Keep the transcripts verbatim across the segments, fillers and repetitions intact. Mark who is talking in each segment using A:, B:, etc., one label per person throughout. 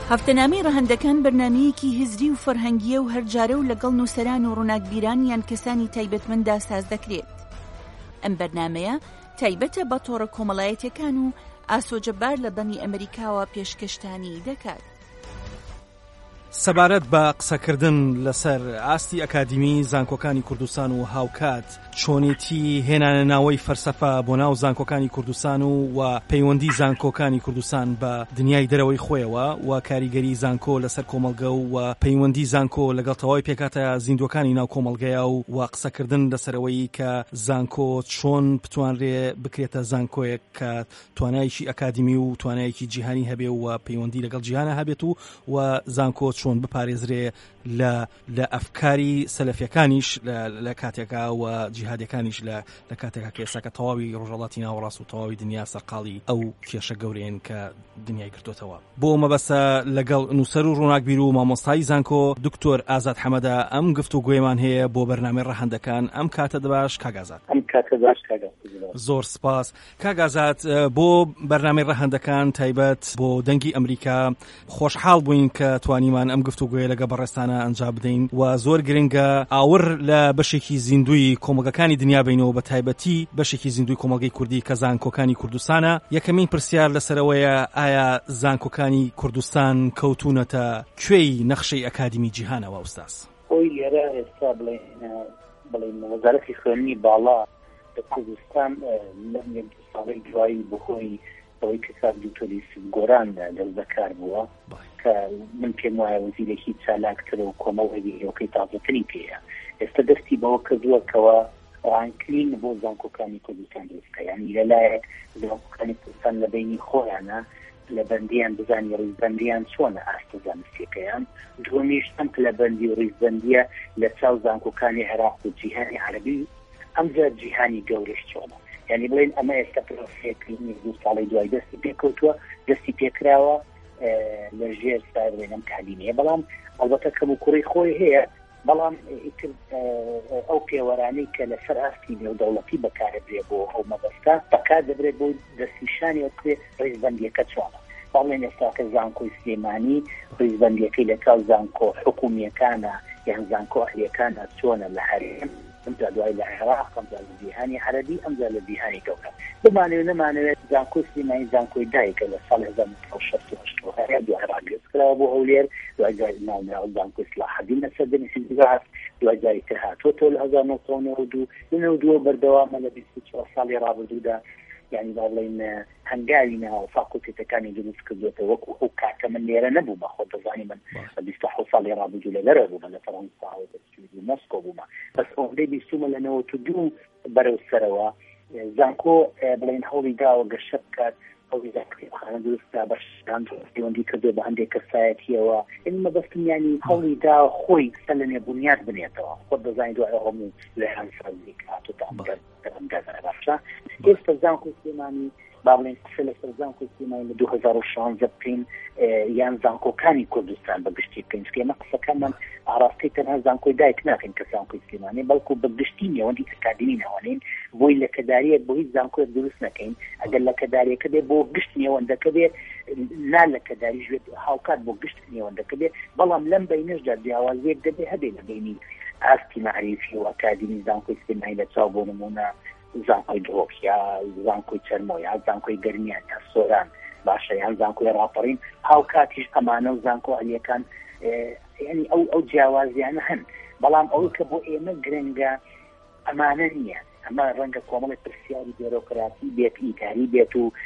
A: هەفتەنامەی ڕەهەندەکان بەرنامەیەکی هزری و فەرهەنگیە و هەرجارە و لەگەڵ نووسەران و ڕووناکبیران یان کەسانی تایبەتمەندا ساز دەکرێت. ئەم بەرنامەیە تایبەتە بە تۆڕە کۆمەڵایەتیەکان و ئاسۆجەبار لە دەمی ئەمریکاوە پێشکەشتانی دەکات.
B: سەبارەت بە قسەکردن لەسەر ئاستی ئەکادیمی زانکۆکانی کوردستان و هاوکات چۆنێتی هێنانە ناوەی فەرسەفە بۆ ناو زانکۆکانی کوردستان و و پەیوەندی زانکۆکانی کوردستان بە دنیای دەرەوەی خۆیەوە و کاریگەری زانکۆ لەسەر کۆمەلگە و پەیوەندی زانکۆ لەگەڵ تەواوی پێکاتە زیندوەکانی ناو کۆمەلگەیە و و قسەکردن لەسەرەوەی کە زانکۆ چۆن بتوانرێ بکرێتە زانکۆیەک کە توانایکی ئەکادیمی و توانایکی جیهانی هەبێ و پەیوەندی لەگەڵ جیهانە هەبێت و و زانکۆ چۆن بپارێزرێ لە لە ئەفکاری سەلەفیەکانیش لە کاتێکا و جیهادەکانیش لە لە کاتێکا کە ئێستا کە تەواوی ڕۆژهەڵاتی ناوەڕاست و تەواوی دنیا سەرقاڵی ئەو کێشە گەورەیەن کە دنیای کردوتەوە. بۆ مەبەستە لەگەڵ نووسەر و ڕووناکبیر و مامۆستای زانکۆ دکتۆر ئازاد حەمەدە ئەم گفتوگۆیەمان هەیە بۆ بەرنامەی ڕەهەندەکان. ئەم کاتە دەباش کاگازات.
C: ئەم کاتە باش کاگازات.
B: زۆر سپاس کاگازات. بۆ بەرنامەی ڕەهەندەکان تایبەت بۆ دەنگی ئەمریکا خۆشحاڵ بووین کە توانیمان ئەم گفتوگۆیە لەگە بەڕێستانە ئەنجام بدەین و زۆر گرنگە ئاور لە بەشێکی زیندوی کۆمەلگەکانی دنیا بینەوە بە تایبەتی بەشێکی زیندوی کۆمەلگەی کوردی کە زانکۆکانی کوردستانە. یەکەمین پرسیار لەسەرەوەیە ئایا زانکۆکانی کوردستان کەوتونەتە کوێی نەخشەی ئەکادیمی جیهانەوە ئوستاس؟
C: خۆی لێرە ئێستا بڵێن وەزارەتی خوێندنی باڵا لە کوردستان لەم ساڵی دوایی بخۆی ئەوەی کە کار دوکتۆری گۆران دەستبەکار بووە کە من پێم وایە وەزیرێکی چالاکترە و کۆمەڵێکی ئەوکەی تازەتری پێیە. ئێستا دەستی بەوە کردووە کەوە ڕانکلین بۆ زانکۆکانی کوردستان دەستکە، یعنی لەلایەک زانکۆکانی کوردستان لە بینی خۆیانە لە بەندیان بزانی ڕیزبەندیان چۆنە ئاستە زانستیەکەیان، دووەمیش ئەم پلەبەندی و ڕیزبەندیە لە چاو زانکۆکانی عێراق و جیهانی عەرەبی ئەمجا جیهانی گەورەش چۆنە. یعنی بڵێن ئەمە ئێستا پرۆسەیەکی دو ساڵی دوای دەستی پێکەوتووە، دەستی پێکراوە لە ژێر ساروێنەم تعلیمیە، بەڵام ئەڵبەتە کەم و کوڕی خۆی هەیە، بەڵام ئەو پێوەرانەی کە لەسەر ئاستی نێودەوڵەتی بەکارەبرێ بۆ ئەو مەبەستە بەکار دەبرێت بۆ دەستنیشانی ئەو کوێ ڕیزبەندیەکە چۆنە. بەڵێن ئێستا کە زانکۆی سلێمانی ڕیزبەندیەکەی لە چاو زانکۆ حکومیەکانە یان زانکۆ ئەهلیەکانە چۆنە لە هەرێم، ئەمجا دوای لە عێراق، ئەمجا لە جیهانی عەرەبی، ئەمجا لە جیهانی گەورە. بمانەوێت نەمانەوێت زانکۆی سلێمانی زانکۆی دایکە لە ساڵی هەزار و نۆ سەد و شەست و هەشت هەیە دوای عێراق گەستکراوە بۆ هەولێر، دوای جاری ناوناو زانکۆی سلاحەدین لەسەر دەنیسی دیگات، دوای جاری تر هاتوۆتەوە لە هەزار و نۆ سەد و نۆ و دوو لە نۆ دووە بەردەوامە لە بیست و چوار ساڵی ڕابردوودا، یعنی با بڵێن هەنگاوی ناو فاکۆلتێتەکانی دروست کردوێتە وەکو ئەو کاتە من لێرە نەبوومە، خۆ دەزانی من بە بیست و حەوت ساڵی ڕابردوو لەلەرە بوومە لە فەڕەنسا و بە مۆسکۆ بوومە، بەس ئەوەندەی بیستومە لە نەوەت و دوو بەرەو سەرەوە زانکۆ بڵێن هەوڵی داوە گەشە بکات، هەوڵی دا کتێبخانە دروستکا بەشدان پەیوەندی کردووە بە هەندێک کەسایەتیەوە، یعنی مەبەستم یعنی هەوڵی دا خۆی قسە لە نێبوونیات بنێتەوە، خۆت دەزانی دوای هەموو لەیان سازی هاتووتە ئەم گەزانە باشە. ئێستا زانکۆی سلێمانی با بڵێن قسە لەسەر زانکۆی سلێمانی لە دوو هەزار و شانزە بکەین یان زانکۆکانی کوردستان بەگشتی بکەین، چکە ئێمە قسەکانمان ئاڕاستەی تەنها زانکۆی دایک ناکەین کە زانکۆی سلێمانی، بەڵکو بەگشتی نێوەندی ئەکادیمی ناوەنین بۆی لە کەداریەک بۆ هیچ زانکۆیەک دروست نەکەین، ئەگەر لە کەداریەکە بێ بۆ گشت نێوەندەکە بێ، نا لە کەداریش بێت هاوکات بۆ گشت نێوەندەکە بێ، بەڵام لەم بینەشدا جیاوازیەک دەبێ هەبێ لە بینی ئاستی مەعریفی و ئەکادیمی زانکۆی سلێمانی لە چاو بۆ نمونە زانکۆی دۆک یا زانکۆی چەرمۆ یا زانکۆی گەرمیان یا سۆران باشە، یان زانکۆی ڕاپەڕین هاوکاتیش ئەمانە و زانکۆ ئەلیەکان، یعنی ئەو ئەو جیاوازیانە هەن، بەڵام ئەوەی کە بۆ ئێمە گرنگە ئەمانە نییە، ئەمە ڕەنگە کۆمەڵی پرسیاری بێرۆکراسی بێت، ئیتاری بێت و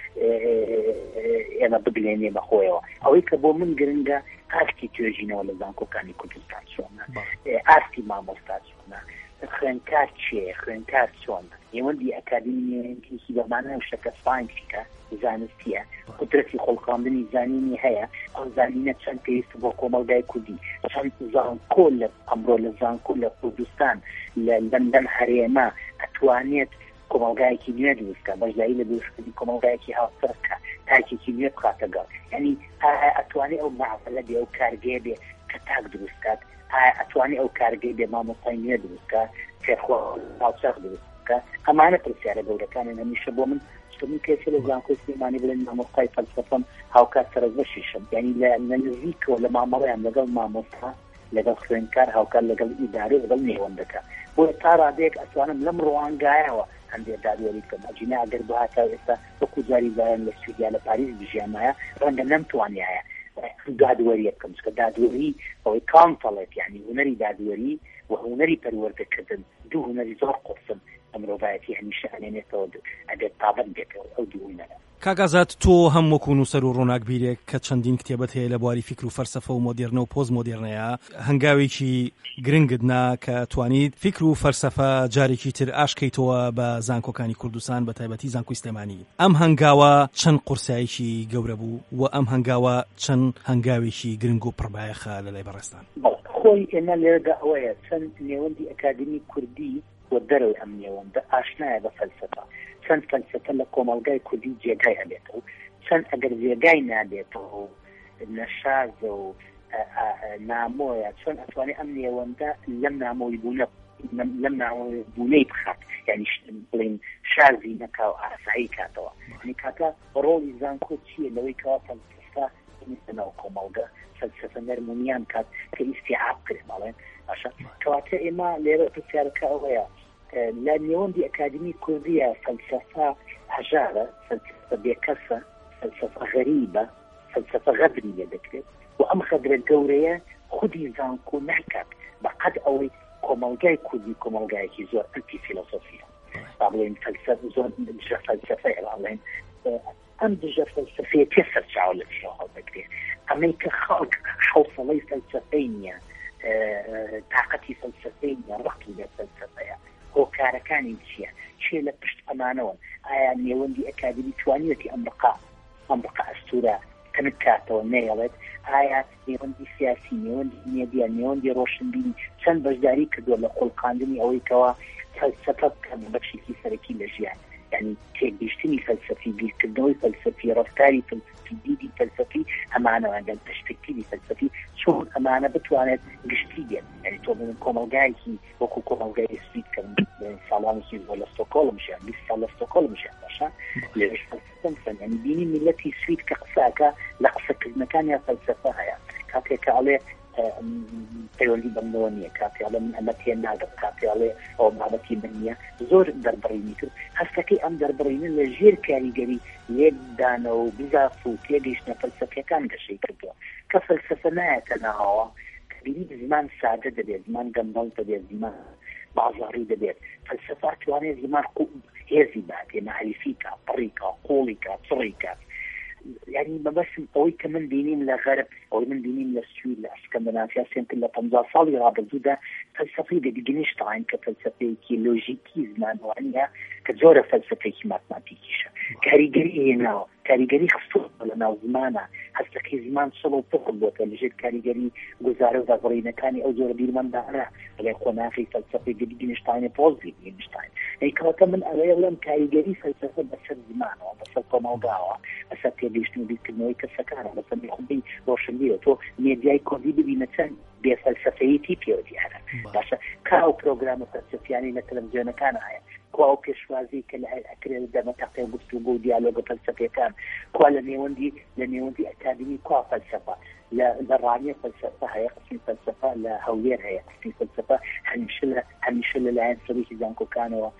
C: ئێمە بگلێنێ بەخۆیەوە. ئەوەی کە بۆ من گرنگە ئاستی توێژینەوە لە زانکۆکانی کوردستان چۆنە، ئاستی مامۆستا چۆنە، خوێندکار چییە، خوێندکار چۆنە، نێوەندی ئەکادیمیەکی بەمانە شەکە ساینسیکە زانستیە، قدرەتی خۆڵخاندنی زانینی هەیە، ئەو زانینە چەند پێویست بۆ کۆمەلگای کوردی، چەند زانکۆ لە ئەمڕۆ لە زانکۆ لە کوردستان لە لەندەن هەرێمە ئەتوانێت کۆمەلگایەکی نوێ دروستکە، بەشداری لە دروستکردنی کۆمەلگایەکی هاوسەرکە، تاکێکی نوێ بخاتە گەڵ، یعنی ئەتوانێت ئەو معاملە بێ، ئەو کارگەیە بێ کە تاک دروستکات، ئەتوانێت ئەو کارگەی بێ مامۆستای نوێ دروستکە، فێرخوا هاوسەر دروست بکە ئەمانە پرسیارە گەورەکانی هەمیشە بۆ من من کەسێ لە زانکۆی سلێمانی بڵێن مامۆستای فەلسەفەم هاوکات سەرۆکبەشیشم یعنی لە نزیکەوە لە مامەڵەیان لەگەڵ مامۆستا لەگەڵ خوێندکار هاوکات لەگەڵ ئیدارە لەگەڵ نێوەندەکە بۆ تا ڕادەیەک ئەتوانم لەم ڕوانگایەوە هەندێک دادوەری بکەم ئەجینە ئەگەر بهاتە ئێستا وەکو جاری زایان لە سویدیا لە پاریس بژیانمایە ڕەنگە نەمتوانایە دادوەریە بکەم چکە دادوەری ئەوەی کانتەڵێت یعنی هونەری دادوەری و هونەری پەروەردەکردن دوو هونەری زۆر قورسن ئەمرۆڤایەتی هەمیشە ئەنێنێتەوە ئەگەر تابەت بێتەوە ئەو دوو هونەرە.
B: کاگازات تۆ هەم وەکو نووسەر و ڕۆناک بیرێک کە چەندین کتێبەت هەیە لە بواری فیکر و فەلسەفە و مۆدێرنە و پۆست مۆدێرنەیە هەنگاوێکی گرنگت نا کە توانیت فیکر و فەلسەفە جارێکی تر ئاشکەیتەوە بە زانکۆکانی کوردستان بە تایبەتی زانکۆی سلێمانی. ئەم هەنگاوە چەند قورسایشی گەورە بوو و ئەم هەنگاوە چەند هەنگاوێکی گرنگ و پڕبایەخە لەلای بەڕێستان.
C: خۆی ئێمە لێرەدا ئەوەیە چەند نێوەندی ئەکادمی کوردی و دەرەوەی ئەم نێوەندە ئاشنایە بە فەلسەفە چەند فەلسەفە لە کۆمەڵگای کوردی جێگای هەبێتەوە چەند ئەگەر جێگای نابێتەوە نەشازە و نامۆیە چۆن ئەتوانێت ئەم نێوەندە لەم نامۆی بوونە لەم ناوەی بوونەی بخات یعنی بڵین شازی نەکا و ئاسایی کاتەوە یعنی کاتە ڕۆڵی زانکۆ چییە لەوەی کەوا فەلسەفە نەوە کۆمەڵگە فەلسەفە نەرمونیان کات کە ئیستیعاب کرێ بەڵێن باشە کەواتە ئێمە لێرە پرسیارەکە ئەوەیە لە نێوەندی ئەکادمی کوردیە فەلسەفە هەژارە فەلسەفە بێکەسە فەلسەفە غەریبە فەلسەفە غەدری لێ دەکرێت و ئەم غەدرە گەورەیە خودی زانکۆ ناکات بەقەد ئەوەی کۆمەڵگای کوردی کۆمەڵگایەکی زۆر ئەنتی فیلۆسۆفیە با بڵێن فەلسەفە زۆر دژە فەلسەفەیە با بڵێن ئەم دژە فەلسەفەیە تێ سەرچاو لە چیەوە هەڵدەگرێت ئەمەی کە خەڵک حوسڵەی فەلسەفەی نییە تااقەتی فەلسەفەی نییە ڕقی لە فەلسەفەیە هۆکارەکانی چییە چێ لە پشت ئەمانەوە ئایا نێوەندی ئەکادمی توانیەتی ئەمریقا ئەمریقا ئەستورە کەمت کاتەوە نەیەڵێت ئایا نێوەندی سیاسی نێوەندی مێدیا نێوەندی ڕۆشنبیری چەند بەشداری کردووە لە قوڵقاندنی ئەوەی کەوا فەلسەفە بکەن بەشێکی سەرەکی لە ژیان یعنی تێگەیشتنی فەلسەفی بیرکردنەوەی فەلسەفی ڕەفتاری فەلسەفی دیدی فەلسەفی ئەمانەوە لە پەرسپێکتیڤی فەلسەفی چۆن ئەمانە بتوانێت گشتی بێت یعنی تۆ بڵێن کۆمەڵگایەکی وەکو کۆمەڵگای سوید کە ساڵانی سوید بۆ لە ستۆکۆڵم ژیان بیست ساڵ لە ستۆکۆڵم ژیان باشە لێرەش فەلسەفەم فەن یعنی بینی میلەتی سوید کە قساکە لە قسەکردنەکانیان فەلسەفە هەیە کاتێک کە ئەڵێ پەیوەندی بەمنەوە نییە کاتیاڵە من ئەمە تێ ناگەم کاتیاڵێ ئەو مابەتی من نییە زۆر دەربڕینی کرد هەستەکەی ئەم دەربڕینە لە ژێر کاریگەری لێکدانەوە و بزاف و تێگەیشتنە فەلسەفەکان گەشەی کردووە کە فەلسەفە نایەتە ناوەوە کە بینی زمان سادە دەبێت زمان گەمبەڵ دەبێت زمان بازاڕی دەبێت فەلسەفە توانێت زمان هێزی باتێ مەعریفی کا پڕی کا قوڵی کا چڕی کا يعني بەبەسم ئەوەی کە من بینیم لە غەرب ئەوەی من بینیم لە سوید لە ئەسکەندەنافیا سێنتر لە پەنجا ساڵی ڕابردوودا فەلسەفەی دەگەنیشتاین کە فەلسەفەیەکی لۆژیکی زمانوانیە کە زۆرە فەلسەفەیەکی ماتماتیکیشە کاریگەری هێناوە کاریگەری خستووە لە ناو زمانە هەستەکەی زمان سەڵ و پڕ بۆتە لەژێر کاریگەری گوزارە و داگەڕینەکانی ئەو زۆرە بیرمەندانە بەڵێ خۆناغی فەلسەفەی دەگەنیشتاینە پۆزی دەگەنیشتاین ئەیکەواتە من ئەوەیە بڵێم کاریگەری فەلسەفە بەسەر زمانەوە بەسەر کۆمەڵگاوە بەسەر تێگەیشتن و بیرکردنەوەی کەسەکانە بەسەر خوبی ڕۆشنبیرە تۆ مێدیای کوردی ببینە چەند بێفەلسەفەیەتی پێوەدیانە باشە کاو پرۆگرامە فەلسەفیانی لە تەلەڤیزیۆنەکانە هەیە کوا و پێشوازی کە لە ئەکرێت دەمەتەقێ گفتوگۆ و دیالۆگە فەلسەفیەکان کوا لە نێوەندی لە نێوەندی ئەکادمی کوا فەلسەفە لە ڕانیە فەلسەفە هەیە قسمی فەلسەفە لە هەولێر هەیە قسمی فەلسەفە هەمیشە لە هەمیشە لەلایەن سەرۆکی زانکۆکانەوە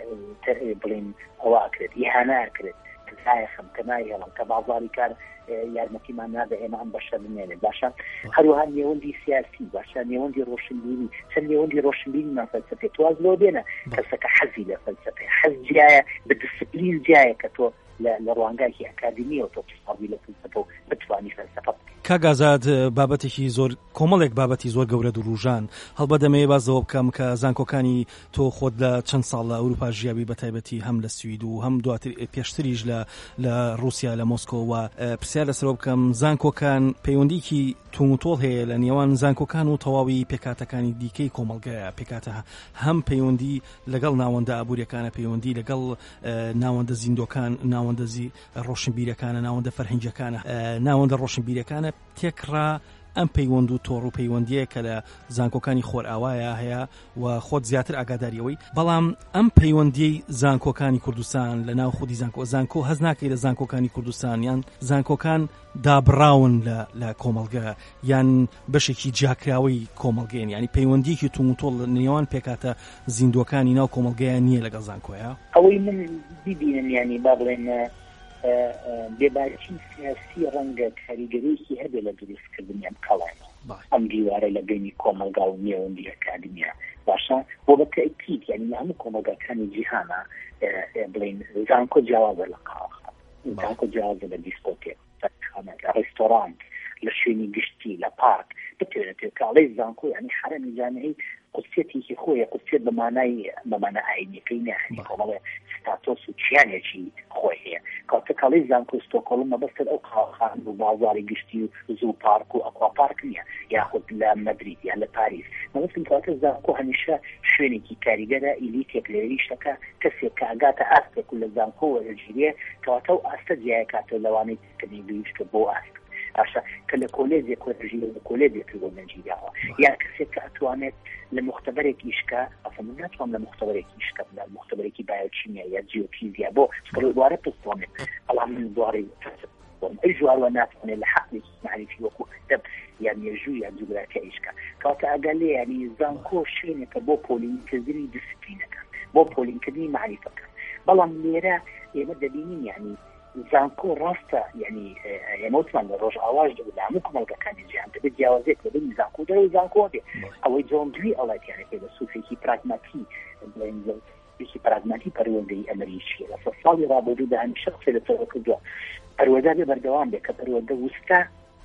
C: بڵین ئەوە ئەکرێت ئیهانە ئەکرێت کەسایەخم کە نایهێڵم کە بازاڕی کار یارمەتیمان نادە ئێمە ئەم بەشە بمێنێت باشە هەروەها نێوەندی سیاسی باشە نێوەندی ڕۆشنبیری چەند نێوەندی ڕۆشنبیریمان فەلسەفێت تواز لۆ بێنە کەسەکە حەزی لە فەلسەفە حەز جیایە بە دیسپلین جیایە کە تۆ لە ڕوانگایکی ئەکادمیەوە تۆ پسپابی لە فەلسەفە و بتوانی فەلسەفە
B: کاگازاد بابەتێکی زۆر کۆمەڵێک بابەتی زۆر گەورە دوڕوژان هەڵبەت دەمەوێت بازەوە بکەم کە زانکۆکانی تۆ خۆت لە چەند ساڵ لە ئەوروپا ژیاوی بە تایبەتی هەم لە سوید و هەم دواتر پێشتریش لە لە رووسیا لە مۆسکۆوە پرسیار لەسەرەوە بکەم زانکۆکان پەیوەندیکی تومتۆڵ هەیە لە نێوان زانکۆکان و تەواوی پێکاتەکانی دیکەی کۆمەڵگەیە پێکاتە هەم پەیوەندی لەگەڵ ناوەندە ئابوووریەکانە پەیوەندی لەگەڵ ناوەندە زیندۆکان ناوەندە ڕۆشنبیرەکانە ناوەندە فەرهەنگیەکانە ناوەندە ڕۆشنبیرەکانە تێکڕا ئەم پەیوەند و تۆڕ و پەیوەندیە کە لە زانکۆکانی خۆرئاوایە هەیە و خۆت زیاتر ئاگاداریەوەی. بەڵام ئەم پەیوەندیەی زانکۆکانی کوردستان لە ناو خودی زانکۆ زانکۆ هەز ناکەی لە زانکۆکانی کوردستان یان زانکۆکان دابراون لە کۆمەڵگە یان بەشێکی جیاکراوەی کۆمەڵگەین، ینی پەیوەندیەکی تومتۆڵ نێوان پێکاتە زیندوەکانی ناو کۆمەڵگەیان نییە لەگەڵ زانکۆیە.
C: ئەوەی من ببینم ینی با بڵێن بێبارکی سیاسی ڕەنگە کاریگەریەکی هەبێ لە دروستکردنیان کەڵێنەوە ئەم دیوارە لە بینی کۆمەلگا و نێوەندی ئەکادمیا باشە بۆ بە تەئکید ینی هەموو کۆمەلگاکانی جیهانە بڵێن زانکۆ جیاوازە لە قاوەخانە، زانکۆ جیاوازە لە دیسکۆتێک، لە ڕێستۆران، لە شوێنی گشتی، لە پارک بتوێنێت کاڵەی زانکۆ ینی حرەمی جامعەی قوسیەتێکی خۆیە، قوسیەت بەمانای بەمانە ئاینیەکەی نەهێنی کۆمەڵێ ستاتۆس و چیانێکی خۆی هەیە. کاتە کاڵەی زانکۆ ستۆکۆڵم مەبەستە ئەو قاوەخانە و بازاڕی گشتی و زوو پارک و ئەکوا پارک نییە، یاخود لە مەدرید یان لە پاریس. مەبەستم کاتە زانکۆ هەمیشە شوێنێکی کاریگەرە ئیلیتێک لێری شتەکە کەسێک کە ئاگاتە ئاستێک و لە زانکۆ وەرەگیرێ کەواتە ئەو ئاستە جیای کاتە لەوانەی کردنی گەیشتە بۆ ئاست ئاشا کە لە کۆلێجێک وەرەگیرێ لە کۆلێجێک بۆ نەگیراوە یان کەسێک کە ئەتوانێت لە مختبرێک ئیشکە ئەفە من ناتوانم لە مختبرێکی ئیشکە لە مختبرێکی بایۆکیمیا یا جیۆفیزیا بۆ دوارە پستۆمێت بەڵام من دوارەی ئەی ژوارەوە ناتوانێت لە حەقێکی معرفی وەکو ئەدەب یان مێژوو یان جوگرافیا ئیشکە کەواتە ئەگەر لێ ینی زانکۆ شوێنێکە بۆ پۆلینکردنی دیسپلینەکان بۆ پۆلینکردنی معریفەکان. بەڵام لێرە ئێمە دەبینین ینی زانکۆ ڕاستە ینی ئێمەوتمان لە ڕۆژ ئاواژ دەبێت لە هەموو کۆمەڵگەکانی جیهان دەبێت جیاوازێک لەبینی زانکۆ دەرەوەی زانکۆ بێ. ئەوەی جۆن دوی ئەڵەتیانە پێ لە سوفێکی پراگماتی بڵێن پراگماتی پەروەردەی ئەمریکیە لە ساڵی ڕابردوودا هەمیشە قسەی لەسەر کردووە پەروەردە بێ بەردەوام بێت کە پەروەردە وستە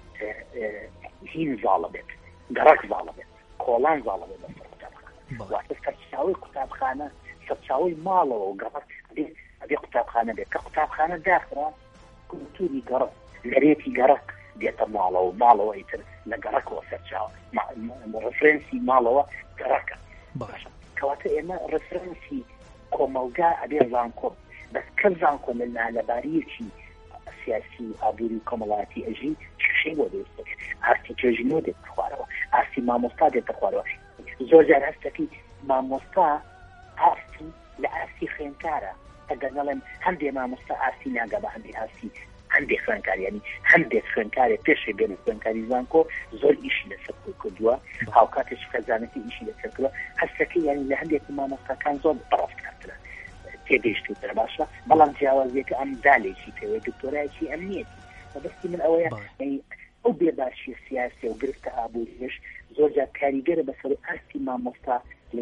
C: هین زاڵە بێت، گەڕەک زاڵە بێت، کۆڵان زاڵە بێت لەسەر قوتابخانە. واتە سەرچاوەی قوتابخانە سەرچاوەی ماڵەوە و گەڕەک ئەبێ قوتابخانە بێت کە قوتابخانە داخرا کولتوری گەڕەک لەرێتی گەڕەک دێتە ماڵەوە و ماڵەوە ئیتر لە گەڕەکەوە سەرچاوە ڕفرەنسی ماڵەوە گەڕەکە. باشە کەواتە ئێمە ڕفرەنسی کۆمەلگا ئەبێ زانکۆ بەس کە زانکۆ لەبارەیەکی سیاسی ئابووری کۆمەڵایەتی ئەژی شەشەی بۆ دەستێت ئاستی توێژینەوە دێتە خوارەوە، ئاستی مامۆستا دێتە خوارەوە. زۆر جار هەستەکەی مامۆستا ئاستی لە ئاستی خوێندکارە ئەگەر نەڵێن هەندێ مامۆستا ئاستی ناگا بە هەندێ ئاستی هەندێک خوێندکار ینی هەندێک خوێندکارێک پێشێ بێن خوێندکاری زانکۆ زۆر ئیشی لەسەر کردووە هاوکاتێک خەزانەتی ئیشی لەسەر کردووە هەستەکەی ینی لە هەندێک مامۆستاکان زۆر بەڕاستکارترە تێگەیشتووترە. باشە بەڵام جیاوازیەکە ئەم دالێکی پێوەی دکتۆرایەکی ئەمنیەتی مەبەستی من ئەوەیە ئەو بێباشی سیاسی و گرفتە ئابووریش زۆر جار کاریگەرە بەسەر ئاستی مامۆستا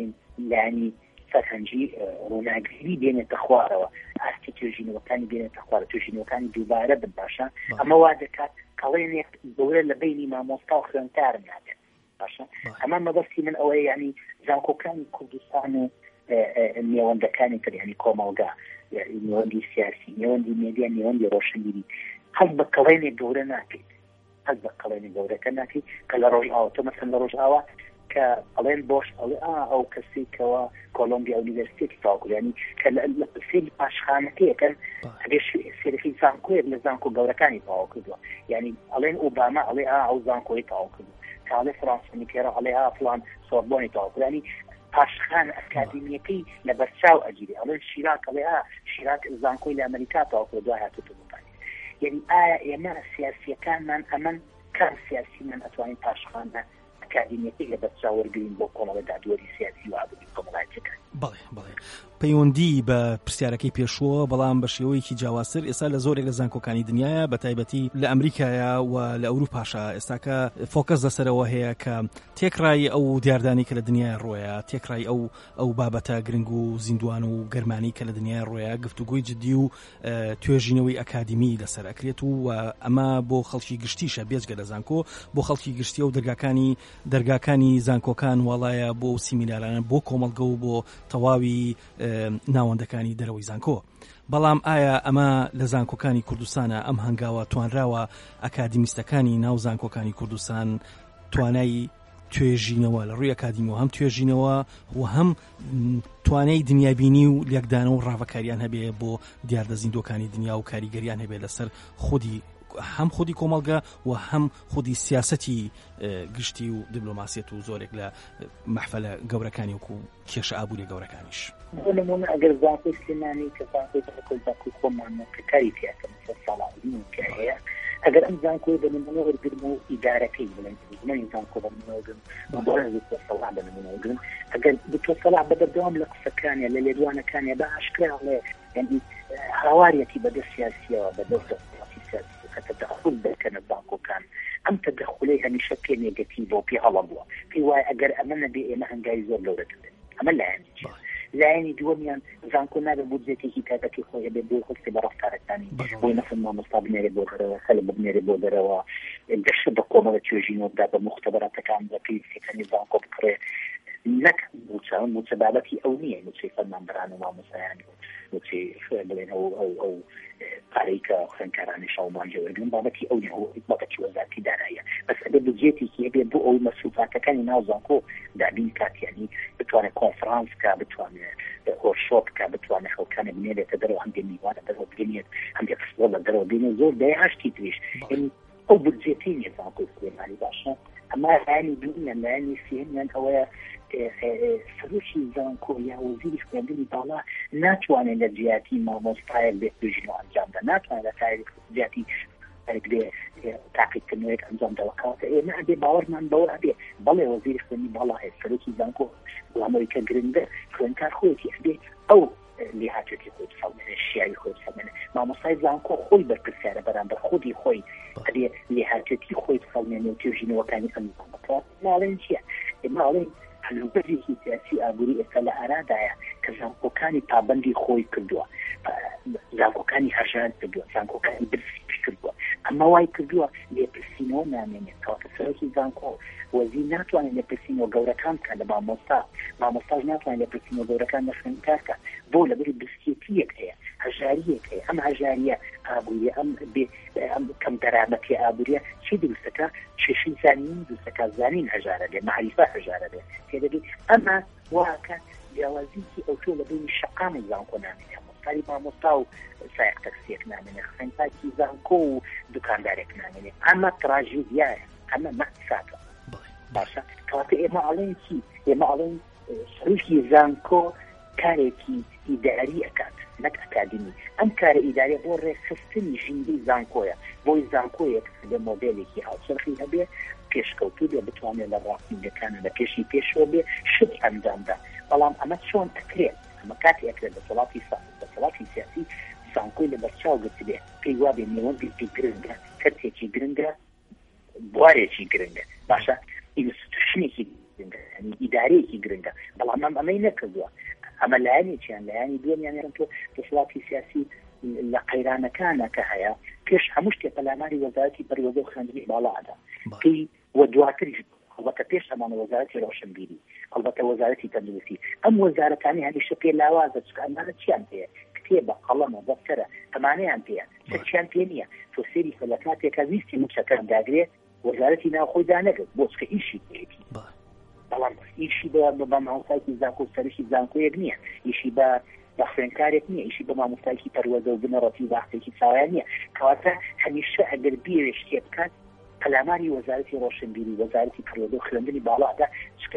C: لانی فەرهەنگی ڕووناگیری بێنێتە خوارەوە، ئاستی توێژینەوەکانی بێنێتە خوارە، توێژینەوەکانی دووبارە بن. باشە ئەمە وا دەکات کەڵێنێک گەورە لە بینی مامۆستا و خوێندکارم نابێت. باشە ئەمە مەبەستی من ئەوەیە ینی زانکۆکانی کوردستان و نێوەندەکانی تر ینی کۆمەڵگا نێوەندی سیاسی نێوەندی مێدیا نێوەندی ڕۆشنبیری هەست بە کەڵێنێک گەورە ناکەیت، هەست بە کەڵێنێک گەورەکە ناکەیت کە لە ڕۆژ ئاوە تۆ مەسەن لە ڕۆژ ئاوە کە ئەڵێن بۆش ئەڵێ ئەو کەسێکەوە کۆلۆمبیا ئونیڤەرسیتێتی تاوکو ینی کە لە سێری پاشخانەکەیەکەن ئەبێ سێرەکەی زانکۆیەک لە زانکۆ گەورەکانی تاوا کردووە ینی ئەڵێن ئۆباما ئەڵێ ئەو زانکۆی تاوا کردو کە ئەڵێ فرانسۆنی پێرە ئەڵێ ئا فڵان سۆربۆنی تاوا کرد ینی پاشخان ئەکادمیەکەی لە بەرچاو ئەگیری ئەڵێن شیراک ئەڵێ ئا شیراک زانکۆی لە ئەمریکا تاوا کرد دوای هاتوتە بوتانی. یعنی ئایا ئێمە سیاسیەکانمان ئەمەن کام سیاسیمان ئەتوانین پاشخانە ئەکادمیەکەی لە بەرچاوەرگرین بۆ کۆمەڵە دادوەری سیاسی و ئابووری کۆمەڵایەتیەکان.
B: بەڵێ بەڵێ پەیوەندی بە پرسیارەکەی پێشووە بەڵام بە شێوەیەکی جیاوازتر ئێستا لە زۆرێک لە زانکۆکانی دنیاە بە تایبەتی لە ئەمریکایە و لە ئەوروپاشە ئێستاکە فۆکەس لەسەرەوە هەیە کە تێکڕای ئەو دیاردانی کە لە دنیای ڕۆیە تێکڕای ئەو ئەو بابەتە گرنگ و زیندوان و گەرمانی کە لە دنیای ڕۆیە گفتوگوی جدی و توێژینەوەی ئەکادمی لەسەر ئەکرێت و ئەمە بۆ خەڵکی گشتیشە بێجگە لە زانکۆ بۆ خەڵکی گشتی و دەرگاکانی دەرگاکانی زانکۆکان وڵایە بۆ سیمینارانە بۆ کۆمەڵگە و بۆ تەواوی ناوەندەکانی دەرەوەی زانکۆ. بەڵام ئایا ئەمە لە زانکۆکانی کوردستانە ئەم هەنگاوە توانراوە ئەکادمیستەکانی ناو زانکۆکانی کوردستان توانای توێژینەوە لە ڕووی ئەکادیمیەوە، هەم توێژینەوە و هەم توانای دنیابینی و لێکدانە و ڕاوەکاریان هەبێ بۆ دیاردەزیندۆکانی دنیا و کاریگەریان هەبێ لەسەر خودی هەم خودی کۆمەڵگە و هەم خودی سیاسەتی گشتی و دیبلۆماسیەت و زۆرێک لە مەحفەلە گەورەکانی وەکو کێشە ئابووری گەورەکانیش.
C: بۆ نمونە ئەگەر زانکۆی سلێمانی کە زانکۆی کۆلباکوی خۆمان کە کاری پێکە مەسەر ساڵاوی کە هەیە، ئەگەر ئەم زانکۆی بە نمونە وەرگرم و ئیدارەکەی بڵێن زمانی زانکۆ بە نمونەوەگرم بۆ سەڵا بە نمونەوەگرم، ئەگەر بتۆ سەڵا بەدەردەوام لە قسەکانیە لە لێدوانەکانیە بە ئاشکراڵێ یعنی هاواریەتی بەدەست سیاسیەوە بەدەست سیاسی کە تدخل دەکەنە زانکۆکان، ئەم تدخلەی هەمیشە پێ نێگەتیڤە و پێ هەڵە بووە، پێی وایە ئەگەر ئەمە نەبێ ئێمە هەنگاوی زۆر گەورەکردن. ئەمە لایەنی لایەنی دووەمیان زانکۆ نابێ بودجێتێکی تایبەتی خۆی هەبێ بۆ خۆی بە ڕەفتارەکانی بۆی نەفن مامۆستا بنێرێ بۆ دەرەوە، خەلک بنێرێ بۆ دەرەوە، گەشت بە کۆمەڵە توێژینەوەدا بە مختبەراتەکان بە پێویستیەکانی زانکۆ بکڕێ، نەک موچە موچە بابەتی ئەو نییە، موچەی فەرمانبەران و مامۆستایان موچەی بڵێن ئەو ئەو ئەو پارەی کە خوێندکارانی شەومانجەوەرگن بابەتی ئەو نیە، بابەتی وەزارەتی داراییە، بەس ئەبێ بودجێتێکی هەبێ بۆ ئەوی مەسوولفاتەکانی ناو زانکۆ دابین کاتیانی بتوانێت کۆنفرانس کا، بتوانێت هۆرشۆپ کا، بتوانێت خەڵکانێک بنێرێتە دەرەوە، هەندێک میوانە دەرەوە بگەنێت، هەندێک فستۆڵ لە دەرەوە بینێت، زۆر دەیە هەشتی تریش ئەو بودجێتی نیە زانکۆی سلێمانی باشە. ئەمە لایەنی دوومیان لایەنی سێمیان ئەوەیە سەرۆکی زانکۆ یا وەزیری خوێندنی باڵا ناتوانێت لە جیاتی مامۆستایەک بێت توێژینەوە ئەنجام بدات، ناتوانێت لە جیاتی بێ تاقیکردنەوەیەک ئەنجام دەوەکاتە ئێمە ئەبێ باوەڕمان بەوە ئەبێ بەڵێ وەزیری خوێندنی باڵا هەیە سەرۆکی زانکۆ وڵامەوەی کە گرنگە خوێندکار خۆیەتی ئەبێ ئەو لێهاتێتی خۆی بسەڵمێنێ، شیاوی خۆی بسەڵمێنێ، مامۆستای زانکۆ خۆی بەرپرسیارە بەرامبەر خودی خۆی ئەبێ لێهاتێتی خۆی بسەڵمێنێ و توێژینەوەکانی ئەنجام بدات. ماڵێن چییە؟ ماڵێن هەلوبەرێکی سیاسی ئابووری ئێستا لە ئارادایە کە زانکۆکانی پابەندی خۆی کردووە، زانکۆکانی هەژار کردووە، زانکۆکانی برسی کردووە، ئەمە وای کردووە لێپرسینەوە نامێنێت کەواتە سەرۆکی زانکۆ وەزیر ناتوانێت لێپرسینەوە گەورەکان بکات لە مامۆستا، مامۆستاش ناتوانێت لێپرسینەوە گەورەکان لە خوێندکار بکات، بۆ لەبەری برسیەتیەک هەیە، هەژاریەک هەیە، ئەم هەژاریە ئابووریە ئەم کەم دەرامەتی ئابووریە چی دروستەکە؟ کێشەی زانین دروستەکە، زانین هەژارە بێ، مەعریفە هەژارە بێ، تێدەبێت ئەمە واکە جیاوازیکی ئەوتۆ لە بینی شەقامی زانکۆ نامێنێ، مۆستاری مامۆستا و سایق تەکسیەک نامێنێ، خوێندکاری زانکۆ و دوکاندارێک نامێنێ، ئەمە تراژیدیایە، ئەمە مەساتە باشە. کەواتە ئێمە ئەڵێن چی؟ ئێمە ئەڵێن سەرۆکی زانکۆ کارێکی ئیداری ئەکات نەک ئەکادمی، ئەم کارە ئیداریە بۆ ڕێکخستنی ژیندی زانکۆیە، بۆی زانکۆیەک بێ مۆدێلێکی هاوچەرخی هەبێ، پێشکەوتوو بێ، بتوانێت لە ڕاستینگەکانە لە پێشی پێشەوە بێ شت ئەنجامدا. بەڵام ئەمە چۆن ئەکرێت؟ ئەمە کاتی ئەکرێت دەسەڵاتی دەسەڵاتی سیاسی زانکۆی لە بەرچاو گرت بێ، پێی وا بێ نێوەندێکی گرنگە، کەرتێکی گرنگە، بوارێکی گرنگە، باشە ئینستیتوشنێکی گرنگە، یعنی ئیدارەیەکی گرنگە، بەڵام ئەم ئەمەی نەکردووە. ئەمە لایەنی چیان؟ لایەنی دووەمیان تۆ دەسەڵاتی سیاسی لە قەیرانەکانە کە هەیە پێش هەموو شتێک پەلاماری وەزارەتی پەروەردە و خوێندنی باڵادا، پێی وە دواتریش البته پیش همان وزارت روشنبیری، البته وزارتی تندرستی. ام وزارتانی همیشه پی لوازه چکه امانه چیان پیه کتیبه قلمه دفتره امانه هم پیه چه چیان پیه نیه تو سری فلکات یک ازیستی مچکن داگره وزارتی ناو خوی دانگه بوچ که ایشی پیهی بلان ایشی با ماموسایکی زانکو سرشی زانکو یک نیه ایشی با بخشنکارێک نییە ئیشی بە مامۆستایکی پەروەردە و بنەڕەتی وەختێکی چاوایان نییە کەواتە هەمیشە ئەگەر بیرێ شتێ بکات پەلاماری وەزارەتی ڕۆشنبیری وەزارەتی پەروەردە و خوێندنی باڵادا چکە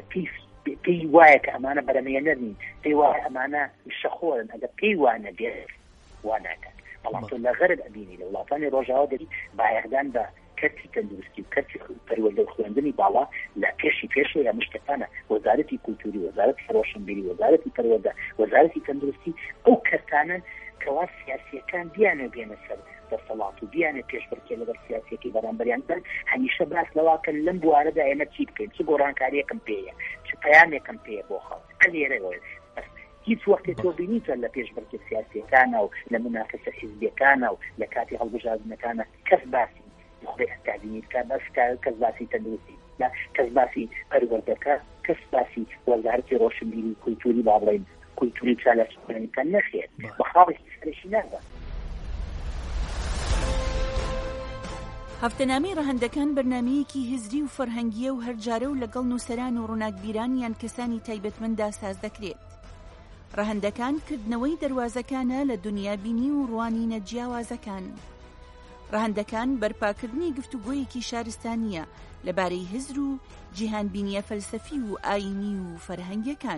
C: پێی وایە کە ئەمانە بەرەمێنەر نین پێی وایە ئەمانە شەخۆرن ئەگەر پێی وانە دێت وا ناکات بەڵام تۆ لە غەرب ئەبینی لە وڵاتانی ڕۆژاوا دەبی بایەخدان بە کەرتی تەندروستی و کەرتی پەروەردە و خوێندنی باڵا لە پێشی پێشەوە یا مشتەکانە وەزارەتی کولتوری وەزارەتی ڕۆشنبیری وەزارەتی پەروەردە وەزارەتی تەندروستی ئەو کەسانن کەوا سیاسیەکان بیانە بێنە سەر دەسەڵات و بیانە پێشبڕکێ لەبەر سیاسیەکەی بەرامبەریان بن هەمیشە باس لەواکە لەم بوارەدا ئێمە چی بکەین چ گۆڕانکاریەکەم پێیە چ پەیامێکم پێیە بۆ خەڵک ئەلێرەوە هیچ وەختێک تۆ بینیتە لە پێشبڕکێ سیاسیەکانە و لە مناقەشە حیزبیەکانە و لە کاتی هەڵبژاردنەکانە کەس باسی خۆی ئەکادیمی بکات بەس کەس باسی تەندروستی کەس باسی پەروەردەکە کەس باسی وەزارەتی ڕۆشنبیری کولتوری با بڵێین کولتوری چالەسەکان نەخێت بە خاڵێکی سەرشی نابات.
A: هەفتەنامەی ڕەهەندەکان بەرنامەیەکی هزری و فەرهەنگیە و هەرجارە و لەگەڵ نووسەران و ڕووناکبیران یان کەسانی تایبەتمەندا ساز دەکرێت. ڕەهەندەکان کردنەوەی دەواازەکانە لە دنیا بینی و ڕوانینە جیاوازەکان. ڕەهەندەکان بەرپاکردنی گفتوگۆیەکی شارستانیە لەبارەی هزر و جیهانبینیە فەلسەفی و ئاینی و فەرهەنگیەکان.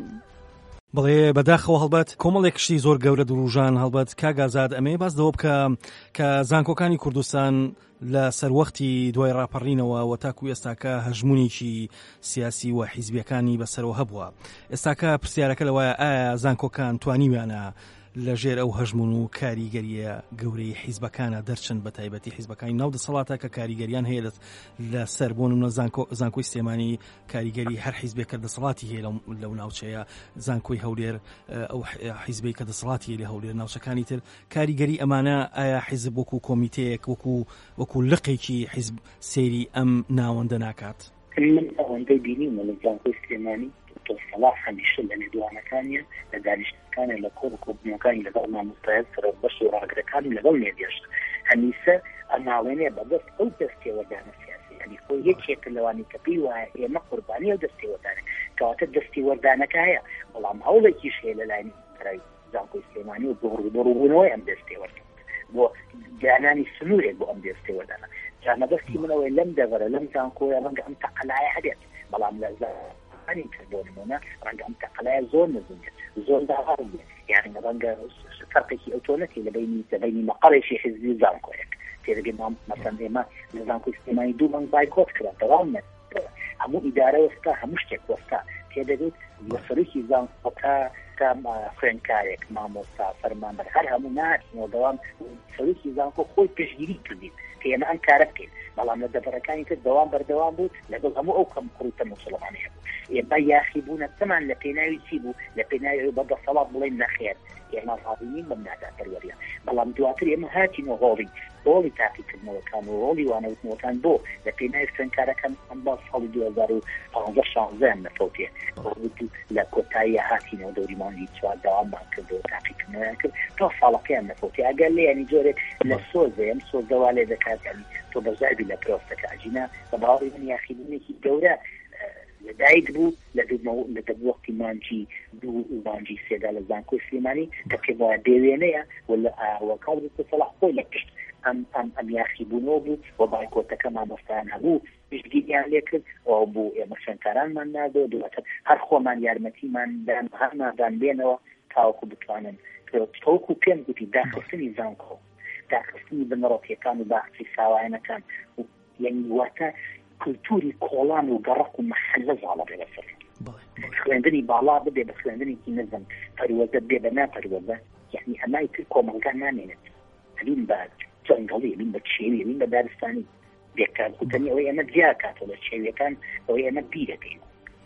B: بڵێ بەداخەوە هەڵبەت کۆمەڵێک شتی زۆر گەورە دروژان هەڵبەت کاگازاد ئەمێ باس دەوە بکە کە زانکۆکانی کوردستان لە سەروەختی دوای ڕاپەڕینەوە و تاکو ئێستاکە هەژمونێکی سیاسی و حیزبیەکانی بەسەرەوە هەبووە. ئێستاکە پرسیارەکە لەوایە ئایا زانکۆکان توانیویانە لەژێر ئەو هەژمون و کاریگەریە گەورەی حیزبەکانە دەرچن بە تایبەتی حیزبەکانی ناو دەسەڵاتە کە کاریگەریان هەیە لە سەربوون و زانکۆی سلێمانی کاریگەری هەر حیزبێک کە دەسەڵاتی هەیە لەو ناوچەیە زانکۆی هەولێر ئەو حیزبەی کە دەسەڵاتی هەیە لە هەولێر ناوچەکانی تر کاریگەری ئەمانە ئایا حیزب وەکو کۆمیتەیەک وەکو وەکو لقێکی حیزب سەیری ئەم ناوەندە ناکات؟
C: من ئەوەندەی بینیم لە زانکۆی سلێمانی دۆسەڵات هەمیشە لە نێدوانەکانیە لە دانیشتەکانە لە کۆڕ و کۆبوونەکانی لەگەڵ مامۆستایان سەرۆکبەش و ڕاگرەکانی لەگەڵ مێدیاش هەمیشە ئەناڵێنێ بەدەست ئەو دەستێوەردانە سیاسی ئەنی خۆی یەکێکە لەوانی کە پێی وایە ئێمە قوربانی ئەو دەستێوەردانە کەواتە دەستی وەردانەکە هەیە بەڵام هەوڵێکیش هەیە لەلایەن بەرای زانکۆی سلێمانی و بۆ ڕووبەڕووبوونەوەی ئەم دەستێوەردان بۆ گیانانی سنوورێک بۆ ئەم دەستێوەردانە جامەدەستی منەوەی لەم دەڤەرە لەم زانکۆیە ڕەنگە ئەم تەقەلایە هەبێت بەڵام لە ئەنی کردۆنمونە ڕەنگە ئەم تەقەلایە زۆر نزمێت زۆر داغاڵ بێت یعنی ڕەنگە فەرقێکی ئەوتۆنەتی لە بینی لەبینی مەقەڵێکی حیزبی و زانکۆیەک تێدەگەن مەسەڵەن ئێمە لە زانکۆی سلێمانی دوو مانگ بایکۆت کرا دەوام نەکرا هەموو ئیدارە وەستا هەموو شتێک وەستا تێدەگوت لە سەرۆکی زانکۆکە تا خوێندکارێک مامۆستا فەرمانبەر هەر هەموو نهاتینەوە دەوام سەرۆکی زانکۆ خۆی پێشگیری کردین کە ئێمە ئەم کارە بکەین بەڵام لە دەبەرەکانی تر دەوام بەردەوام بوو لەگەڵ هەموو ئەو کەم کوڕتە موسڵمانی هەبوو ئێمە یاخیبوونە تەمان لە پێناوی چی بوو لە پێناوی بەدەسەڵات بڵێن نەخێر ئێمە ڕاضینین بەم نادا پەروەریان بەڵام دواتر ئێمە هاتینەوە هۆڵی هۆڵی تاقیکردنەوەکان و هۆڵی وانەوتنەوەکان بۆ لە پێناوی خوێندکارەکان ئەم باس ساڵی دوو هەزار و پانزدە شانزدەیان نەفەوتێ لە کۆتاییە هاتینەوە دەوری مانگی چوار داواممان کردەوە تاقیکردنەوەیان کرد تا ساڵەکەیان نەفەوتێ ئەگەر لێیانی جۆرێک لە سۆزە ئەم سۆزەوا لێ دەکات ینی تۆ بەزایبی لە پرۆستەکە ئەجینا بە باوەڕی من یاخیبوونێکی گەورە لەدایک بوو لە لە دەبوەختی مانجی دوو مانجی سێدا لە زانکۆی سلێمانی کە پێ وایە دێوێنەیە ولا ئاوەکان دەسەڵات خۆی لە پشت ئەم ئەم ئەم یاخیبوونەوە بوو بۆ بایکۆتەکە مامۆستایان هەبوو پشتگیریان لێ کرد ئەو بوو ئێمە خوێندکارانمان نادەوە دواتر هەر خۆمان یارمەتیمان دان هەرمادان بێنەوە تاوەکو بتوانن تۆکو پێم گوتی داخستنی زانکۆ داخستنی بنەڕەتیەکان و باخچی ساوایەنەکان یعنی واتە کلتوری کۆڵان و گەڕق و مەحەلە زاڵە بێ بەسەر خوێندنی باڵا ببێ بە خوێندنێکی نەزم پەروەزە بێ بە ناپەروەزە یعنی ئەمای تر کۆمەڵگان نامێنێت ئەبین بە جەنگەڵی ئەبین بە چێوی ئەبین بە دارستانی بێکار کوتنی ئەوەی ئەمە جیا کاتەوە لە چێویەکان ئەوەی ئەمە بیرەکەین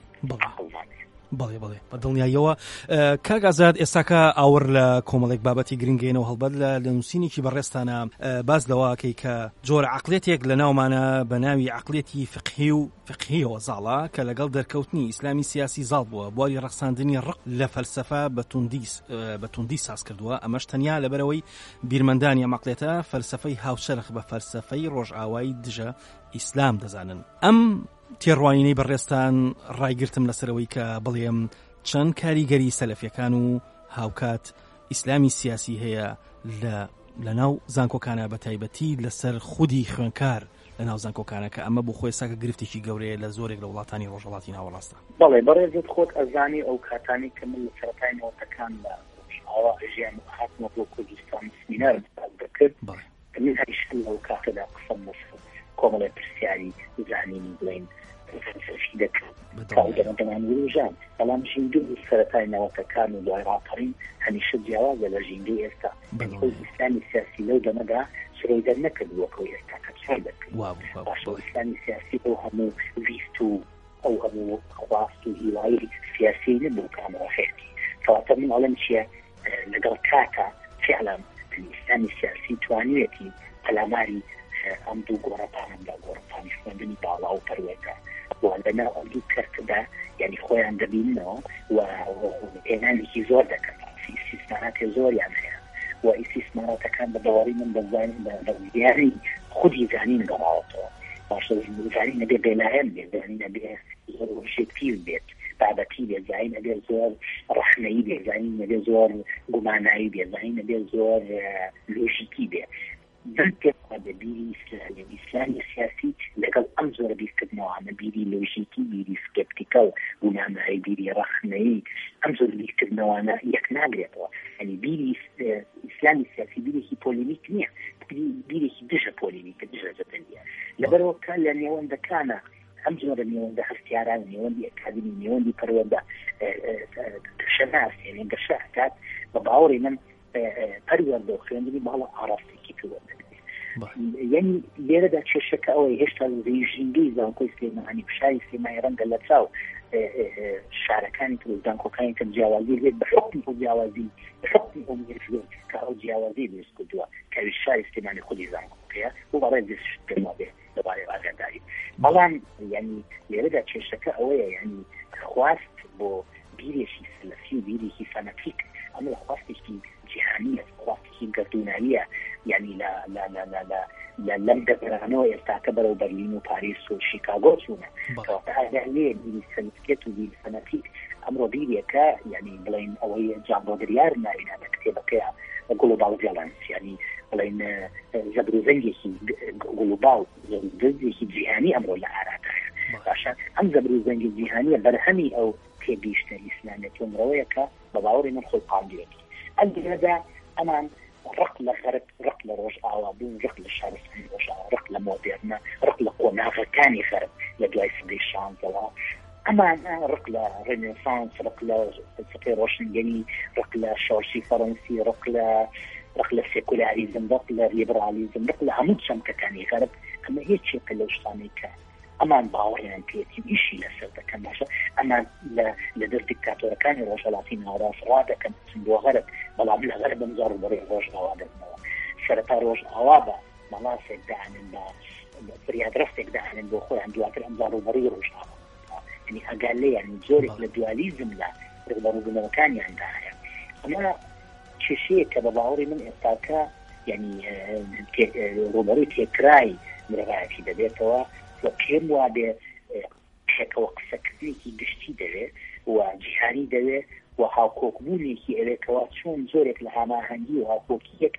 B: بەڵێ بڵێ بە دڵنیاییەوە کاگازاد ئێستاکە ئاور لە کۆمەڵێک بابەتی گرنگێنەوە هەڵبەت لە نووسینێکی بەڕێستانە باز دەواکەی کە جۆرە عەقڵێتێک لە ناومانە بە ناوی عەقڵێتی فقهی و فقهیەوە زاڵە کە لەگەڵ دەرکەوتنی ئیسلامی سیاسی زاڵ بووە بواری ڕەخساندنی ڕق لە فەلسەفە بە توندی ساز کردووە ئەمەش تەنیا لەبەرەوەی بیرمەندانی ئەم عەقڵێتە فەلسەفەی هاوچەرخ بە فەلسەفەی ڕۆژئاوایی دژە ئیسلام دەزانن. ئەم تێڕوانینەی بەڕێستان ڕایگرتم لەسەرەوەی کە بڵێم چەند کاریگەری سەلەفیەکان و هاوکات ئیسلامی سیاسی هەیە لە ناو زانکۆکانە بە تایبەتی لەسەر خودی خوێنکار لە ناو زانکۆکانە کە ئەمە بۆ خۆی ساکە گرفتێکی گەورەیە لە زۆرێک لە وڵاتانی ڕۆژهەڵاتی ناوەڕاستە.
C: بەڵێ بەڕێزت خۆت ئەزانی ئەو کاتانی کە من لە سەرەتای نەوەتەکان لە ئاوا ژیان هاتمە بۆ کوردستان سمینارم دەکرد من هەمیشە لەو کاتەدا قسەم بۆ کۆمەڵێ پرسیاری زانینی بڵێن فەلسەفی دەکرد تا دەمەدەمان وروژان بەڵام ژیندوی سەرەتای نەوەتەکان و دوای ڕاپەڕین هەمیشە جیاوازە لە ژیندوی ئێستا ئیسلامی سیاسی لەو دەمەدا سرۆی دەرنەکردووەکەوە ئێستا کە چای دەکرد باشە ئیسلامی سیاسی بۆ هەموو ویست و ئەو هەموو خواست و هیوایی سیاسی نەبوو کامەوە خێتی کەواتە من ئەڵێم چییە لەگەڵ کاکە فعلا ئیسلامی سیاسی توانوێتی پەلاماری ئەم دوو گۆڕەپانەدا گۆڕەپانی خوێندنی باڵا و پەروەکە لەنا ئەم دوو کەرتدا یعنی خۆیان دەبینەوە و ئێنانێکی زۆر دەکەن ئیسیسماناتی زۆریان هەیە و ئیسیسماناتەکان بە دەواری من بەزانین بە زیانی خودی زانین گەڕاوەتەوە باشە زانی نەبێ بێلایەن بێ زانی نەبێ زۆر ئۆبژێکتیو بێت بابەتی بێ زانی نەبێ زۆر ڕەحمەیی بێ زانی نەبێ زۆر گومانایی بێ زانی نەبێ زۆر لۆژیکی بێ دەنگێکا بەبیری ئیسلامی ئیسلامی سیاسی لەگەڵ ئەم زۆرە بیرکردنەوەانە بیری لۆژیکی بیری سکپتیکەڵ گومانایی بیری ڕەحمەیی ئەم زۆر بیرکردنەوەانە یەک ناگرێتەوە یعنی بیری ئیسلامی سیاسی بیرێکی پۆلیمیک نییە بیرێکی دژە پۆلیمیکە دژە جەدەلیە لەبەرەوە کە لە نێوەندەکانە ئەم جۆرە نێوەندە هەستیاران نێوەندی ئەکادمی نێوەندی پەروەردە شەناس یعنی گەشە ئەکات بە باوەڕی من پەروەردە و خوێندنی باڵە ئاراستێکی پەروەردە یعنی لێرەدا کێشەکە ئەوەی هێشتا ژینگەی زانکۆی سلێمانی پشاری سلێمانی ڕەنگە لە چاو شارەکانی تر زانکۆکانی تر جیاوازی بێت بە حکمی ئەو جیاوازی بە حکمی ئەو مێژوێت کە ئەو جیاوازی دروست کردووە کەوی شاری سلێمانی خودی زانکۆکەیە بۆ بەڕێ دەست پێما بێ لەبارەی ئاگاداری بەڵام یعنی لێرەدا کێشەکە ئەوەیە یعنی خواست بۆ بیرێکی سلەفی و بیرێکی فەنەتیک ئەمە خواستێکی جیهانیە خواستێکی گەردووناویە یعنی لە لە لە لە لە لە لەم دەگەرانەوە ئێستاکە بەرەو بەرلین و پاریس و شیکاگۆ چوونە کەواتە لێ بیری سەنتیکێت و بیری فەنەتیک ئەمڕۆ بیرێکە یعنی بڵین ئەوەی جان بۆدریار ناوینا لە کتێبەکەیە گلۆبال ڤیۆلەنس یعنی بڵین زەبروزەنگێکی گلۆبال زەبروزەنگێکی جیهانی ئەمڕۆ لە ئارادایە باشە ئەم زەبروزەنگی جیهانیە بەرهەمی ئەو تێگەیشتە ئیسلامەتی ئەمڕۆیە کە بە باوەڕی من خۆڵقاندوێتی ئەنجێدا ئەمان ڕق لە خەرق ڕق لە ڕۆژ ئاوابوون ڕق لە شارستانی ڕۆژ ڕق لە مۆدێرنە ڕق لە قۆناغەکانی خەرق لە دوای سەدەی شانزەوە ئەمان ڕق لە ڕێنێسانس ڕق لە فەلسەفەی ڕۆشنگەری ڕق لە شۆرشی فەڕەنسی ڕق لە ڕق لە سێکولاریزم ڕق لە لیبرالیزم ڕق لە هەموو چەمکەکانی خەرق ئەمە هیچێکە لەو شتانەی کە ئەمان باوەڕیان پێێتی ئیشی لەسەر دەکەن باشە ئەمان لە دەست دیکتاتۆرەکانی ڕۆژهەڵاتی ناوەڕاست ڕوا دەکەن بۆ غەرب بەڵام لە غەرب ئەم زۆر بەڕێ ڕۆژ ئاوا دەبنەوە سەرەتا ڕۆژ ئاوا بە مەڵاسێک داهێنن بە فریادرەستێک داهێنن بۆ خۆیان دواتر ئەم زاڕوبەڕی ڕۆژ ئاوا یعنی ئەگەر لێ یعنی زۆرێک لە دووالیزم لە ڕێبەڕووبوونەوەکانیاندا هەیە ئەمە کێشەیە کە بە باوەڕی من ئێستاکە یعنی ڕوبەڕووی تێکرای مرۆڤایەتی دەبێتەوە پێم وابێ پێکەوە قسەکردنێکی گشتی دەوێت و جیهانی دەوێت و هاوکۆکبوونێکی ئەوێتەوە چۆن زۆرێک لە هەماهەنگی و هاوکۆکیەک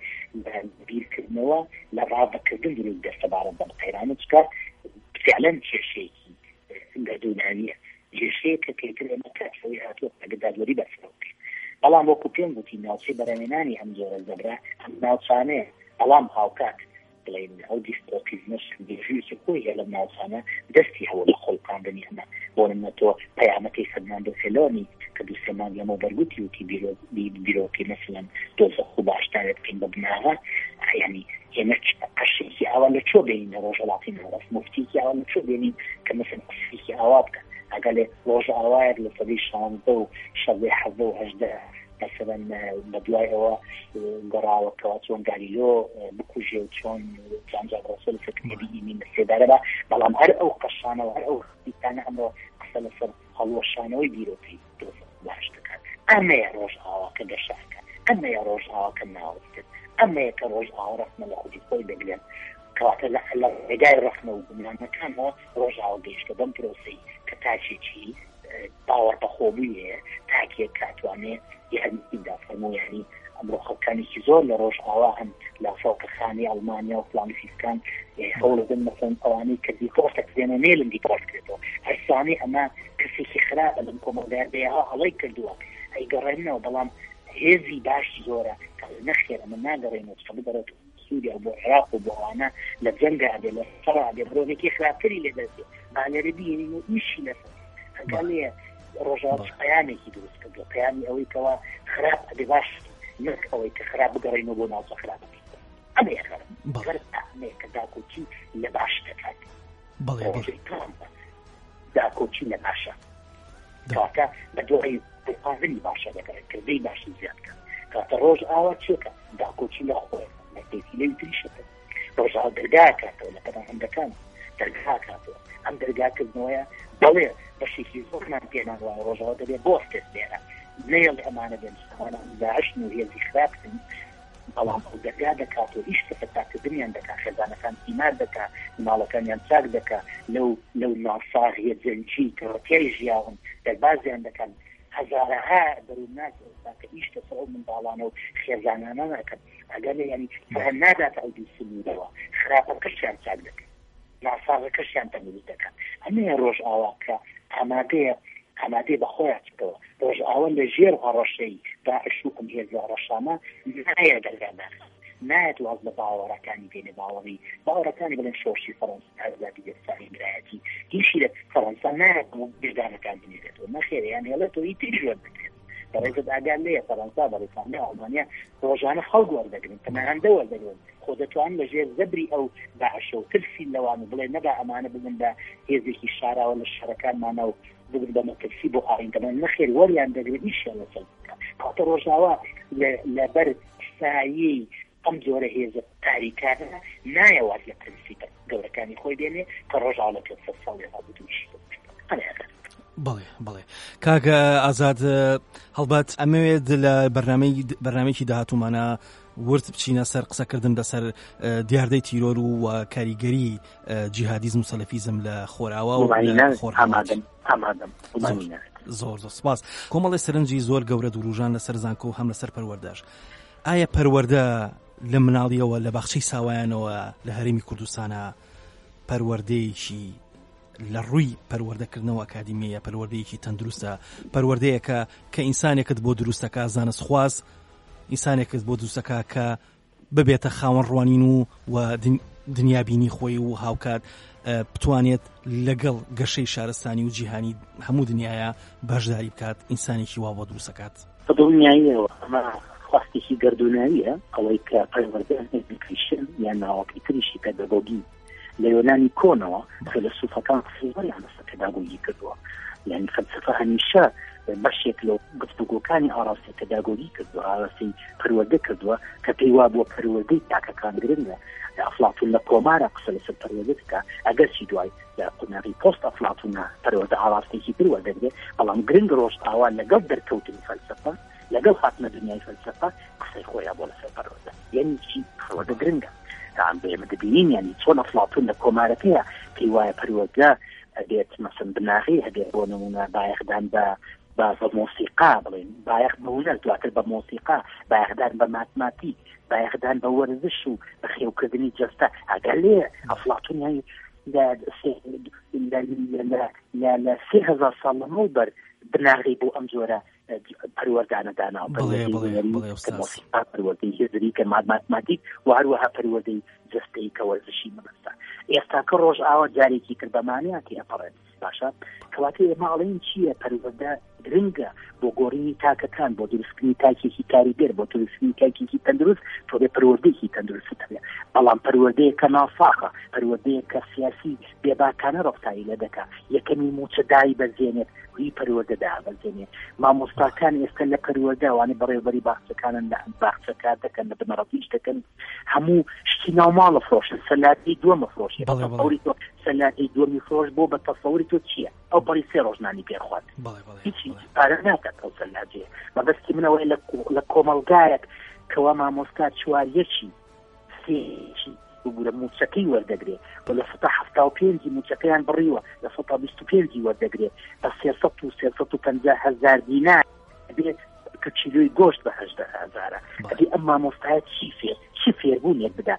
C: بیرکردنەوە لە ڕابەکردن دروست دەستەبارەت بە قەیرانە چکات فعلا کێشەیەکی گەردووناویە کێشەیە کە پێکرێنە کاتەوەی هاتووە ئەگەدادوەری بەسەرەوەی بەڵام وەکو پێم گوتی ناوچەی بەرهەمێنانی ئەم جۆرە زەبرا ئەم ناوچانەیە بەڵام هاوکات بڵین ئەو دیستۆپیزمش دێژویکی خۆی هەیە لە ناوچانە دەستی هەوە لە خۆڵقاندنی ئەمە بۆ نمونەتۆ پەیامەتی فەرناندۆ فێلۆنی کە دوو سێمان لەمە بەرگوتی وتی بیرۆکی مەسەلەن دۆزە خوب باشدارێت بکەین بە بناغە یعنی ئێمە قەشێکی ئاوا لە چۆ بێنین لە ڕۆژهەڵاتی ناوەڕاست مفتیکی ئاوا لە چۆ بێنین کە مەسەلەن قسێکی ئاوا بکەن ئەگەر ڕۆژ ئاوایەک لە سەدەی شانزدە و شەڕی حەزدە و هەژدە مثلا بە دوایەوە گەڕاوەکەوە چۆن گالیلۆ بکوژێ و چۆن جانجا ڕۆسۆل فکرێبی ئیمین لەسێدارەدا بەڵام هەر ئەو قەشانەوە هەر ئەو دیتانە ئەمڕۆ قسە لەسەر هەڵوەشانەوەی بیرۆکەی باش دەکات ئەمەیە ڕۆژ ئاواکە گەشاکە ئەمەیە ڕۆژ ئاواکە ناوەستێت ئەمەیە کە ڕۆژ ئاوا ڕەخنە لە خودی خۆی دەگرێن کەواتە لە ڕێگای ڕەخنە و بنیانەکانەوە ڕۆژ ئاوا گەیشتە بەم پرۆسەی کە تاچێکی باوەڕ بەخۆبوویە تاکێک کاتوانێت یارمەتیدا فەرموو یعنی ئەمڕۆ خەڵکانێکی زۆر لە ڕۆژ ئاوا هەن لە فەڵکەخانەی ئەڵمانیا و فڵانی فیسکان هەوڵەدەن مەسەڵەن ئەوانەی کە دیپۆرتەکرێنە نێلن دیپۆرتکرێتەوە هەرسانەی ئەمە کەسێکی خراپە لەم کۆمەڵگەیە بێها هەڵەی کردووە ئەیگەڕێنەوە بەڵام هێزی باشی زۆرە کە نەخێر ئەمە ناگەڕێنەوە چ ببەرێت سووریا بۆ عێراق و بۆ ئەوانە لە جەنگا بێ لە سەڕا بێ مرۆڤێکی خراپتری لێدەستێ بالێرە بینین و ئیشی لەسەر ئەگەر لێ ڕۆژات قیامێکی دروست کردو قیامی ئەوەی کەوا خراپ ئەبێ باش نەک ئەوەی کە خراپ بگەڕێنەوە بۆ ناوچە خراپەکە ئەمەیە خراپ ئەمەیە کە داکۆچی لە باش دەکات داکۆچی لە باشە کاتە بە دوای قازنی باشە دەکات کردەی باشی زیاد کات کاتە ڕۆژ ئاوا چێکە داکۆچی لە خۆی نەکەیتی لێ تریشەکە ڕۆژ ئاوا دەرگا کاتەوە لە پەرەهەندەکان دەرگا کاتەوە ئەم دەرگاکردنەوەیە بەڵێ بەشێکی زۆرمان پێناوە ڕۆژەوە دەبێت بۆستێت لێرە نێڵ ئەمانە بێن ئەمانە داعشن و هێزی خراپن بەڵام ئەو دەرگا دەکات و هیچ کەفتاکردنیان دەکات خێزانەکان تیمار دەکات مناڵەکانیان چاک دەکات لەو لەو ناساغیە جەنجی کە تێی ژیاون دەربازیان دەکەن هەزارەها دەروونات کە ئیشتە سەر ئەو منداڵانە و خێزانانە ناکەن ئەگەر لێ فەهم نادات ئەو دووسنیرەوە خراپەکەشیان چاک دەکەن ناساغەکەشیان تەندروست دەکەن ئەمەیە ڕۆژ ئاوا کە ئامادەیە ئامادەی بە خۆیانەوە ڕۆژ ئاوە لە ژێر هەڕەشەی داعش و ئەم هێزە ڕەشانە نایە دەرگادان نایەت واز لە باوەڕەکانی بێنێ باوەڕی باوەڕەکانی بڵێن شۆشی فەڕەنسا ئازادی دەستانی برایەتی هیچی لە فەڕەنسا نایەت بێدانەکان بنێرێتەوە نەخێریان هێڵێتەوە هی تری ژۆر بکرێت بەڕێزت ئاگار لێیە فەڕەنسا بەریتانیا ئەڵمانیا ڕۆژانە خەڵک وەردەگرن تەنانەندە وەردەگرن خۆ دەتوانن لەژێر زەبری ئەو داعشە و ترسی لەوان بڵێ نەدا ئەمانە بگن بە هێزێکی شاراوە لە شەڕەکانمانە و بگن بە مەترسی بۆ ئاڕینکەمان نەخێر وەریان دەگرێت ئیشیان لەسەر بکات کاتە ڕۆژاوا لەبەر سایەی ئەم جۆرە هێزە تاریکانە نایەوات لە پرینسیپە گەورەکانی خۆی دێنێ کە ڕۆژاوا لە پێ ساڵی ڕابردووشی
B: بڵێ بڵێ کاکە ئازاد هەڵبەت ئەمەوێت لە بەرنامەیەکی داهاتوومانە ورد بچینە سەر قسەکردن لەسەر دیاردەی تیرۆر و کاریگەری جیهادیزم و سەلەفیزم لە خۆراوە و زۆر زۆر سپاس. کۆمەڵی سەرنجی زۆر گەورە دووروژان لەسەر زانکۆ و هەم لەسەر پەروەردەش. ئایا پەروەردە لە مناڵیەوە لە باخچەی ساوایانەوە لە هەرێمی کوردستانە پەروەردەیەکی لە ڕووی پەروەردەکردنەوە ئەکادیمیە پەروەردەیەکی تەندروستە پەروەردەیەکە کە ئینسانێکت بۆ دروستەکە زانست خواز ئینسانێکت بۆ دروستەکە کە ببێتە خاوەن ڕوانین و و دنیابینی خۆی و هاوکات بتوانێت لەگەڵ گەشەی شارستانی و جیهانی هەموو دنیاە بەشداری بکات ئینسانێکی وا بۆ دروستەکات
C: دنیایەوە ئەمە خواستێکی گردوناویە ئەوەی کە پەروەردەیان ئێدوکیشن یان ناوەکەی تریشی پێدەگۆگی لە یۆنانی کۆنەوە فیلسوفەکان قسەیان لەسەر پێداگۆگی کردووە یعنی فەلسەفە هەمیشە بەشێک لەو گفتوگۆکانی ئاڕاستی پێداگۆگی کردووە ئاڕاستی پەروەردە کردووە کە پێی وا بووە پەروەردەی تاکەکان گرنگە ئەفلااتون لە کۆمارە قسە لەسەر پەروەردە بکە ئەگەر چی دوای لە قوناغی پۆست ئەفلااتونە پەروەردە ئاڕاستێکی پەروەردەگرێت بەڵام گرنگ ڕۆژ ئاوا لەگەڵ دەرکەوتنی فەلسەفە لەگەڵ هاتنە دنیای فەلسەفە قسەی خۆیان بۆ لەسەر پەروەردە یعنی چی پەروەردە گرنگە تام بێمە دەبینین یعنی چۆن ئەفلااتون لە کۆمارەکەیە پێی وایە پەروەردە ئەبێت مەسەن بناغی هەبێت بۆ نمونە بایەخدان بە بە مۆسیقا بڵێن بایەخ بەونەر دواتر بە مۆسیقا بایەخدان بە ماتماتیک بایەخدان بە وەرزش و بە خێوکردنی جەستە ئەگەر لێ ئەفلااتون هەیە لە سێ هەزار ساڵ لەمەوبەر بناغی بۆ ئەم جۆرە پەروەردانە دانا پەروەردەی هێزری کە ماتماتیک و هەروەها پەروەردەی جەستەی کە وەرزشی مەبەستە ئێستا کە ڕۆژ ئاوە جارێکی کردبەمانەیەکی ئەپەڕێت باشە کەواتە ئێمە ئەڵێن چییە پەروەردە گرنگە بۆ گۆڕینی تاکەکان بۆ دروستکردنی تاکێکی کاریگەر بۆ دروستکردنی تاکێکی تەندروست تۆ بێ پەروەردەیەکی تەندروست هەبێ بەڵام پەروەردەیەکە نافاخە پەروەردەیەکە سیاسی بێباکانە ڕەفتایی لە دەکا یەکەمی موچە دایی بەزێنێت هی پەروەردەدا بەزێنێت مامۆستاکان ئێستا لە پەروەردە وانەی بەڕێوەبەری باخچەکانن لە باخچەکان دەکەن لە بنەڕەتیش دەکەن هەموو شتی ناوماڵە فرۆشن سەلاتی دووەمە فرۆشی سەلاتی دووەمی فرۆش بۆ بە تەسەوری تۆ چییە ئەو پەڕی سێ ڕۆژنانی پێخوات هیچی پارە ناکات ئەو سەلاجەیە مەبەستی منەوەی لە کۆمەڵگایەک کەوا مامۆستا چواریەکی سێکی بگورە موچەکەی وەردەگرێت بۆ لە سەتا هەفتا و پێنجی موچەکەیان بڕیوە لە سەتا بیست و پێنجی وەردەگرێت بە سێسەد و سێسەد و پەنجا هەزار دینار بێت کە چیلۆی گۆشت بە هەژدە هەزارە ئەبێ ئەم مامۆستایە چی فێر چی فێربوونێک بدا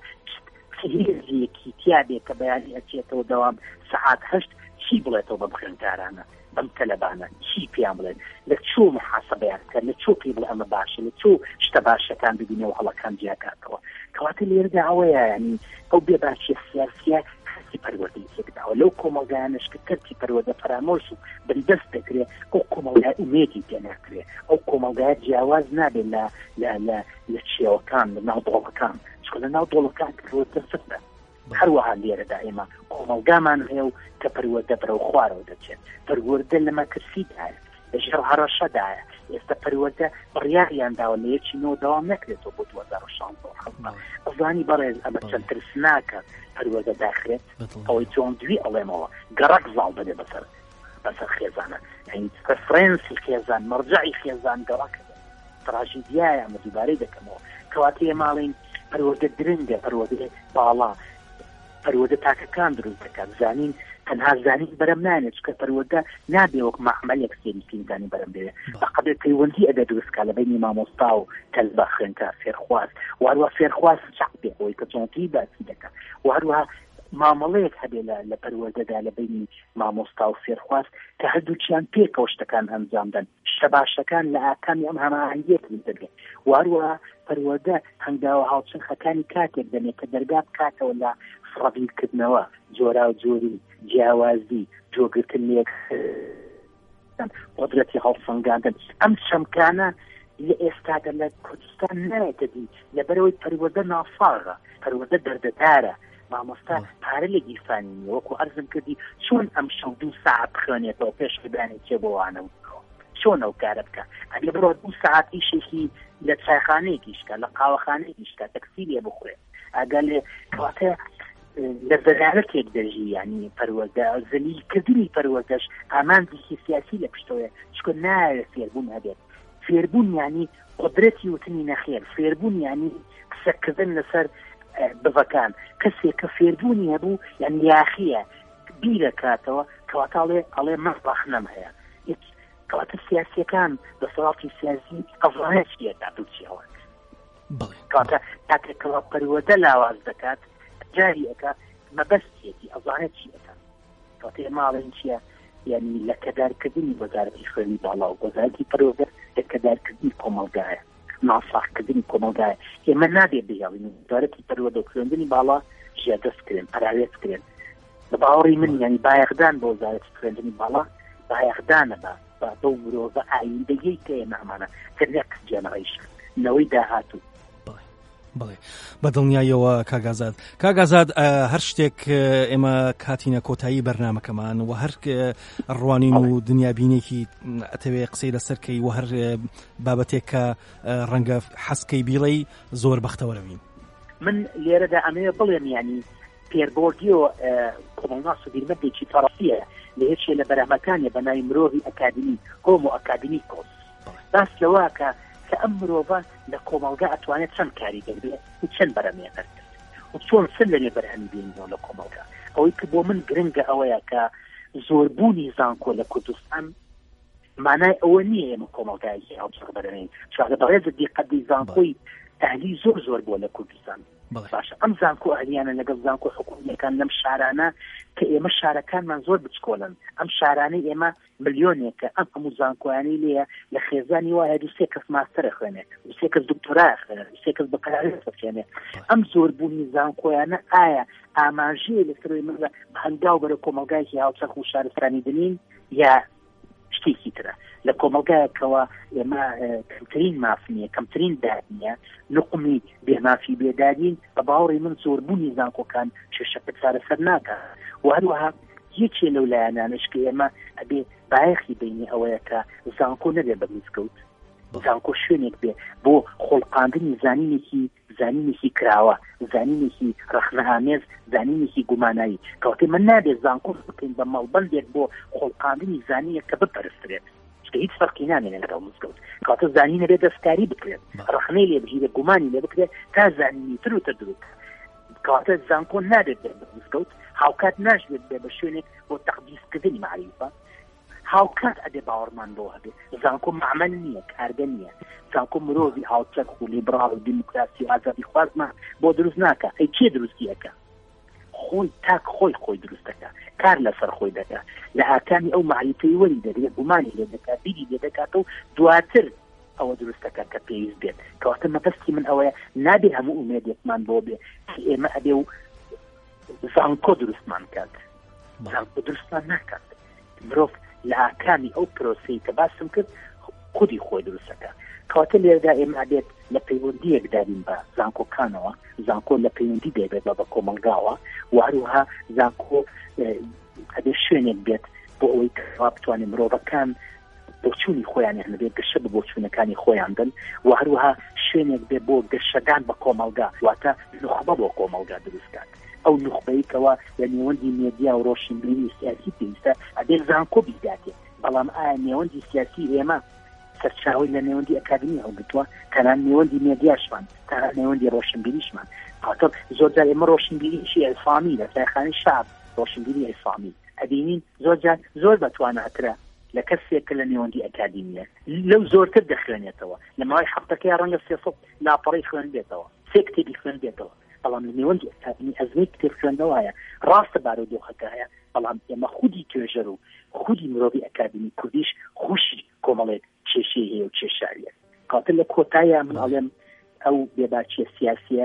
C: هێزیەکی تیا بێت کە بەیانی ئەچێتەوە دەوام سەعات هەشت چی بڵێتەوە بە بخێنکارانە بەم تەلەبانە چی پێیان بڵێن لە چۆ محاسەبەیان کرد لە چۆ پێی بڵێ ئەمە باشە لە چۆ شتە باشەکان ببینەوە هەڵەکان جیاکاتەوە کەواتە لێرەدا ئەوەیە ینی ئەو بێباشیە سیاسیە هەستی پەروەردەی تێکداوە لەو کۆمەڵگایانەش کە کەرتی پەروەردە فرامۆش و بەردەست دەکرێت ئەو کۆمەڵگای ئومێدی پێ ناکرێت ئەو کۆمەڵگایە جیاواز نابێت لە لە لە چێوەکان لە ناو دۆڵەکان چکە لە ناو دۆڵەکان پەروەردە سەرە هەروەها لێرەدا ئێمە کۆمەڵگامان هەیە و کە پەروەردە بەرەو خوارەوە دەچێت پەروەردە لە مەترسیدایە لە ژێر هەڕەشەدایە ئێستا پەروەردە بڕیاریان داوە لە یەکی نۆ داوام نەکرێتەوە بۆ دوو هەزار و شانزدە ئەزانی بەڕێز ئەمە چەند ترسناکە پەروەردە داخرێت ئەوەی چۆن دوی ئەڵێمەوە گەڕەک زاڵ بدێ بەسەر بەسەر خێزانە یعنی ڕفرێنسی خێزان مەرجەعی خێزان گەڕەکە تراژیدیایە ئەمە دووبارەی دەکەمەوە کەواتە ماڵین پەروەردە درنگە پەروەردە باڵا پەروەردە تاکەکان دروست دەکات زانین تەنها زانین بەرەم نانێت چکە پەروەردە نابێ وەک مەعمەلێک سێنی زانی بەرەم بێت بەقەدر پەیوەندی ئەبێ دروستکە لە بینی مامۆستا و تەلبە خوێنکە فێرخواز و هەروە فێرخواز چاق بێ ئەوەی کە چۆنتری باسی دەکات و هەروە مامەڵەیەک هەبێ لە پەروەردەدا لە بینی مامۆستا و فێرخواز کە هەردووچیان پێکەوە شتەکان ئەنجامدەن شتە باشەکان لە ئاکامی ئەم هەماهەنگیەک دەبێت و هەروە پەروەردە هەنگاوە هاوچەرخەکانی کاتێک دەمێت کە دەرگا بکاتەوە لە فڕەبیرکردنەوە جۆرا و جۆری جیاوازی جۆگرتن لێک قدرەتی هەڵسەنگاندن ئەم شەمکانە لە ئێستادا لە کوردستان نایەتە دی لەبەرەوەی پەروەردە نافاغە پەروەردە دەردەدارە مامۆستا پارە لە گیرفانی وەکو عەرزم کردی چۆن ئەم شەو دوو ساعت بخوێنێتەوە پێش ببانێت چێ بۆوانە چۆن ئەو کارە بکە ئەگە بڕۆ دوو ساعت ئیشێکی لە چایخانەیەکیشکە لە قاوەخانەیەکیشکە تەکسی لێ بخوێ ئەگە لێ کەواتە لە زەرارەتێک دەژی ینی پەروەردە زەلیلکردنی پەروەردەش ئامانجێکی سیاسی لە پشتەوەیە چکە نایە فێربوون هەبێت فێربوون ینی قدرەتی وتنی نەخێر فێربوون ینی قسەکردن لەسەر بڤەکان کەسێک کە فێربوونی هەبوو یان یاخیە بیرەکاتەوە کەواتاڵێ ئەڵێ مەس بەخنەم هەیە کەواتە سیاسیەکان دەسەڵاتی سیاسی ئەڤڵانە چیەکە دووچیەوە کەواتە کاتێکەوە پەروەردە لاواز دەکات جاری ئەکات مەبەستێتی ئەڤڵانە چیەکە کەواتە ماڵێن چییە یعنی لە کەدارکردنی وەزارەتی خوێنی باڵا و وەزارەتی پەروەردە لە کەدارکردنی کۆمەلگایە ناساخکردنی کۆمەلگایە ئێمە نابێت بهێڵین وەزارەتی پەروەردە و خوێندنی باڵا ژێدەستکرێن پەراوێزکرێن بە باوەڕی من یعنی بایەخدان بۆ وەزارەتی خوێندنی باڵا بایەخدانە بە بە مرۆڤە ئایندەیەی کە ئێمە ئەمانە کە نێکس جێنەڕیشن نەوەی داهاتوو
B: بڵێ بە دڵنیایەوە کاگازاد کاگازاد هەر شتێک ئێمە کاتینە کۆتایی بەرنامەکەمان و هەر ڕوانین و دنیابینێکی ئەتەوێ قسەی لەسەرکەی و هەر بابەتێک کە ڕەنگە حەسکەی بیڵەی زۆر بەختەوەرەوین
C: من لێرەدا ئەمەیە بڵێم ینی پێربۆردی و کۆمەڵناس و بیرمەندێکی تەڕەفیە لە هێچێ لە بەرامەکانێ بەناوی مرۆڤی ئەکادمی هۆمۆ ئەکادمیکۆس باس لەوە کە کە ئەم مرۆڤە لە کۆمەڵگا ئەتوانێت چەند کاری دەبێت و چەند بەرەمێ دەکرد و چۆن سن لەنێ بەرهەمی بێنەوە لە کۆمەڵگا ئەوەی کە بۆ من گرنگە ئەوەیە کە زۆربوونی زانکۆ لە کوردستان مانای ئەوە نییە ئێمە کۆمەڵگایەکی هاوچەق بەرەمێن چونکە بەڕێز دیقەتی زانکۆی ئەهلی زۆر زۆر بۆ لە کوردستان باشە ئەم زانکۆ ئەهلیانە لەگەڵ زانکۆ حکوومیەکان لەم شارانە کە ئێمە شارەکانمان زۆر بچکۆڵن ئەم شارانەی ئێمە ملیۆنێکە ئەم هەموو زانکۆیانەی لێیە لە خێزانی وایە دووسێ کەس ماستەرە خوێنێ دووسێ کەس دکتۆرا خوێنێ دووسێ کەس بەقەراوێز بخوێنێ ئەم زۆربوونی زانکۆیانە ئایا ئاماژەیە لەسەروی من هەنگاو بەرە کۆمەلگایەکی هاوچەرخ و شارستانی دنین یا شتێکی ترە لە کۆمەلگایەکەوە ئێمە کەمترین مافنیە کەمترین دادنیە نقمی بێمافی بێدادین بە باوەڕی من زۆربوونی زانکۆکان شێشەکە چارەسەر ناکات و هەروەها یەکێ لەو لایەنانش کە ئێمە ئەبێ بایەخی بینی ئەوەیە کە زانکۆ نەبێ بە میزگەوت زانکۆ شوێنێک بێ بۆ خۆڵقاندنی زانینێکی زانینێکی کراوە زانینێکی ڕەخنەئامێز زانینێکی گومانایی کەواتە من نابێت زانکۆ بکەین بە مەڵبەندێک بۆ خۆڵقاندنی زانینێک کە بپەرسترێت هیچ فەرقی نامێنێ لەگەڵ مزگەوت کەواتە زانینە بێ دەستکاری بکرێت ڕەخنەی لێ بژیرە گومانی لێ بکرێت تا زانینی تر و تر دروست کەواتە زانکۆ نابێت بێت بە مزگەوت هاوکات ناشوێت بێ بە شوێنێک بۆ تەقدیسکردنی معریفە هاوکات ئەدێ باوەڕمان بۆ هەبێ زانکۆ معمەل نییە کارگە نییە زانکۆ مرۆڤی هاوچەرخ و لیبرال و دیموکراسی و ئازادی خوازمان بۆ دروست ناکە ئەی کێ دروستیەکە خۆی تاک خۆی خۆی دروستەکە کار لەسەر خۆی دەکە لە ئاکامی ئەو معریفەی وەری دەدێت گومانی لێ دەکات بیری لێ دەکات و دواتر ئەوە دروستەکە کە پێویست بێت کەواتە مەبەستی من ئەوەیە نابێ هەموو ئومێدێکمان بۆ بێ ئێمە ئەبێ و زانکۆ دروستمان کات زانکۆ دروستمان ناکات مرۆڤ لە ئاکامی ئەو پرۆسەی کە باسم کرد خودی خۆی دروستەکە کەواتە لێرەدا ئێمە ئەبێت لە پەیوەندیەک دارین بە زانکۆکانەوە زانکۆ لە پەیوەندی دەبێت بە بە کۆمەلگاوە و هەروەها زانکۆ ئەبێ شوێنێک بێت بۆ ئەوەی کەوا بتوانێت مرۆڤەکان بۆچوونی خۆیان هەنبێت گەشە بە بۆچوونەکانی خۆیان دەن و هەروەها شوێنێک بێت بۆ گەشەدان بە کۆمەلگا واتە نوخبە بۆ کۆمەلگا دروستکات ئەو نوخبەیەکەوە لە نێوەندی مێدیا و ڕۆشنبیری سیاسی پێویستە ئەبێ زانکۆ بیداتێت بەڵام ئایا نێوەندی سیاسی ئێمە سەرچاوی لە نێوەندی ئەکادمی هەڵگرتووە تەنان نێوەندی مێدیاشمان تەنان نێوەندی ڕۆشنبیریشمان خاطر زۆرجار ئێمە ڕۆشنبیریشی ئەلفامی لە سایخانی شاب ڕۆشنبیری ئەلفامی ئەبینین زۆرجار زۆر بەتواناترە لە کەسێکە لە نێوەندی ئەکادمیە لەو زۆرتر دەخوێنێتەوە لە ماوەی هەفتەکەی ڕەنگە سێسەد لاپەڕی خوێن بێتەوە سێ کتێبی خوێن بێتەوە بەڵام لە نێوەندی ئەکادمی ئەزمەی کتێب خوێندنەوەیە ڕاستە بارودۆخەکە هەیە بەڵام ئێمە خودی توێژەر و خودی مرۆڤی ئەکادمی کوردیش خوشی کۆمەڵێک کێشەی هەیە و کێشاویە خاطر لە کۆتایە من ئەڵێم ئەو بێباچیە سیاسیە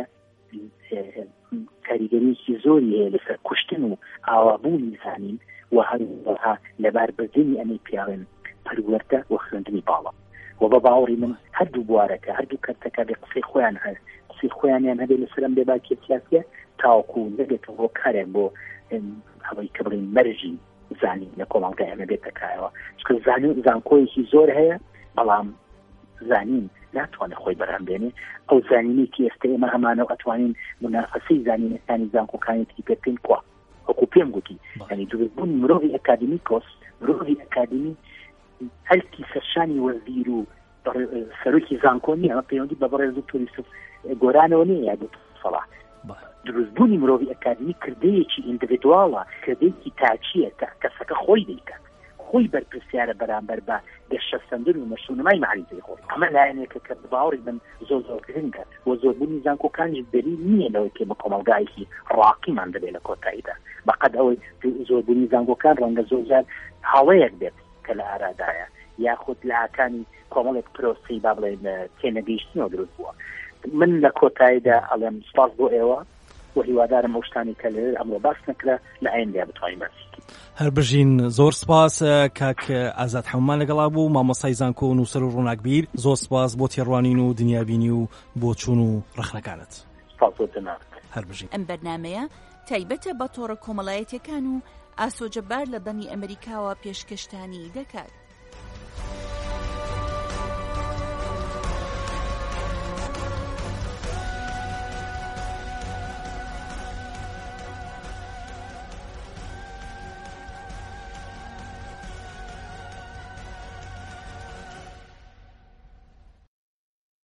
C: کاریگەریەکی زۆری هەیە لەسەر کوشتن و ئاوابوونی زانین و هەروەها لەباربردنی ئەمەی پیاوێن پەروەردە و خوێندنی باڵا و بە باوەڕی من هەردوو بوارەکە هەردوو کەرتەکە بێ قسەی خۆیان هەیە قسەی خۆیانیان هەبێ لەسەر ئەم بێباچیە سیاسیە تاوەکو نەبێتەوە بۆ کارێک بۆ ئەوەی کە بڵین مەرجی زانین لە کۆمەڵگەی ئەمە بێتەکایەوە چکە زانین زانکۆیەکی زۆر هەیە بەڵام زانین ناتوانێت خۆی بەرهەم بێنێ ئەو زانینێکی ئێستا ئێمە هەمانەوە ئەتوانین منافەسەی زانینەکانی زانکۆکانێکی پێ بکەین کوا وەکو پێم گوتی یعنی دروستبوون مرۆڤی ئەکادمی کۆس مرۆڤی ئەکادمی هەلکی سەرشانی وەزیر و سەرۆکی زانکۆنی ئەمە پەیوەندی بە بەڕێز دکتۆر یوسف گۆرانەوە نییە یا دکتۆر سەڵاح دروستبوونی مرۆڤی ئەکادمی کردەیەکی ئیندیڤیدواڵە کردەیەکی تاچیە کە کەسەکە خۆی دەیکات خۆی بەرپرسیارە بەرامبەر بە گەشتەسەندن و مەشونەمای معریزەی خۆی ئەمە لایەنێکە کە باوەڕی من زۆر زۆر گرنگە و زۆربوونی زانکۆکانیش دەلیل نییە لەوەی کە بە کۆمەڵگایەکی ڕاقیمان دەبێت لە کۆتاییدا بەقەد ئەوەی زۆربوونی زانکۆکان ڕەنگە زۆرجار هاوڵەیەک بێت کە لە ئارادایە یاخود لە ئاکانی کۆمەڵێک پرۆسی با بڵێن تێنەگەیشتنەوە دروست بووە من لە کۆتاییدا ئەڵێم سپاس بۆ ئێوە و هیوادارم ئەو شتانی کە لێرە ئەمڕۆ باس نەکرا لە ئایندا بتوانین باسی
B: هەر بژین زۆر سپاس کاک ئازاد حەمومان لەگەڵا بوو مامۆستای زانکۆ و نووسەر و ڕووناکبیر زۆر سپاس بۆ تێڕوانین و دنیابینی و بۆ چوون و ڕەخنەکانت هەر بژین
A: ئەم بەرنامەیە تایبەتە بە تۆڕە کۆمەڵایەتیەکان و ئاسۆجەبار لە دەمی ئەمریکاوە پێشکەشتانی دەکات.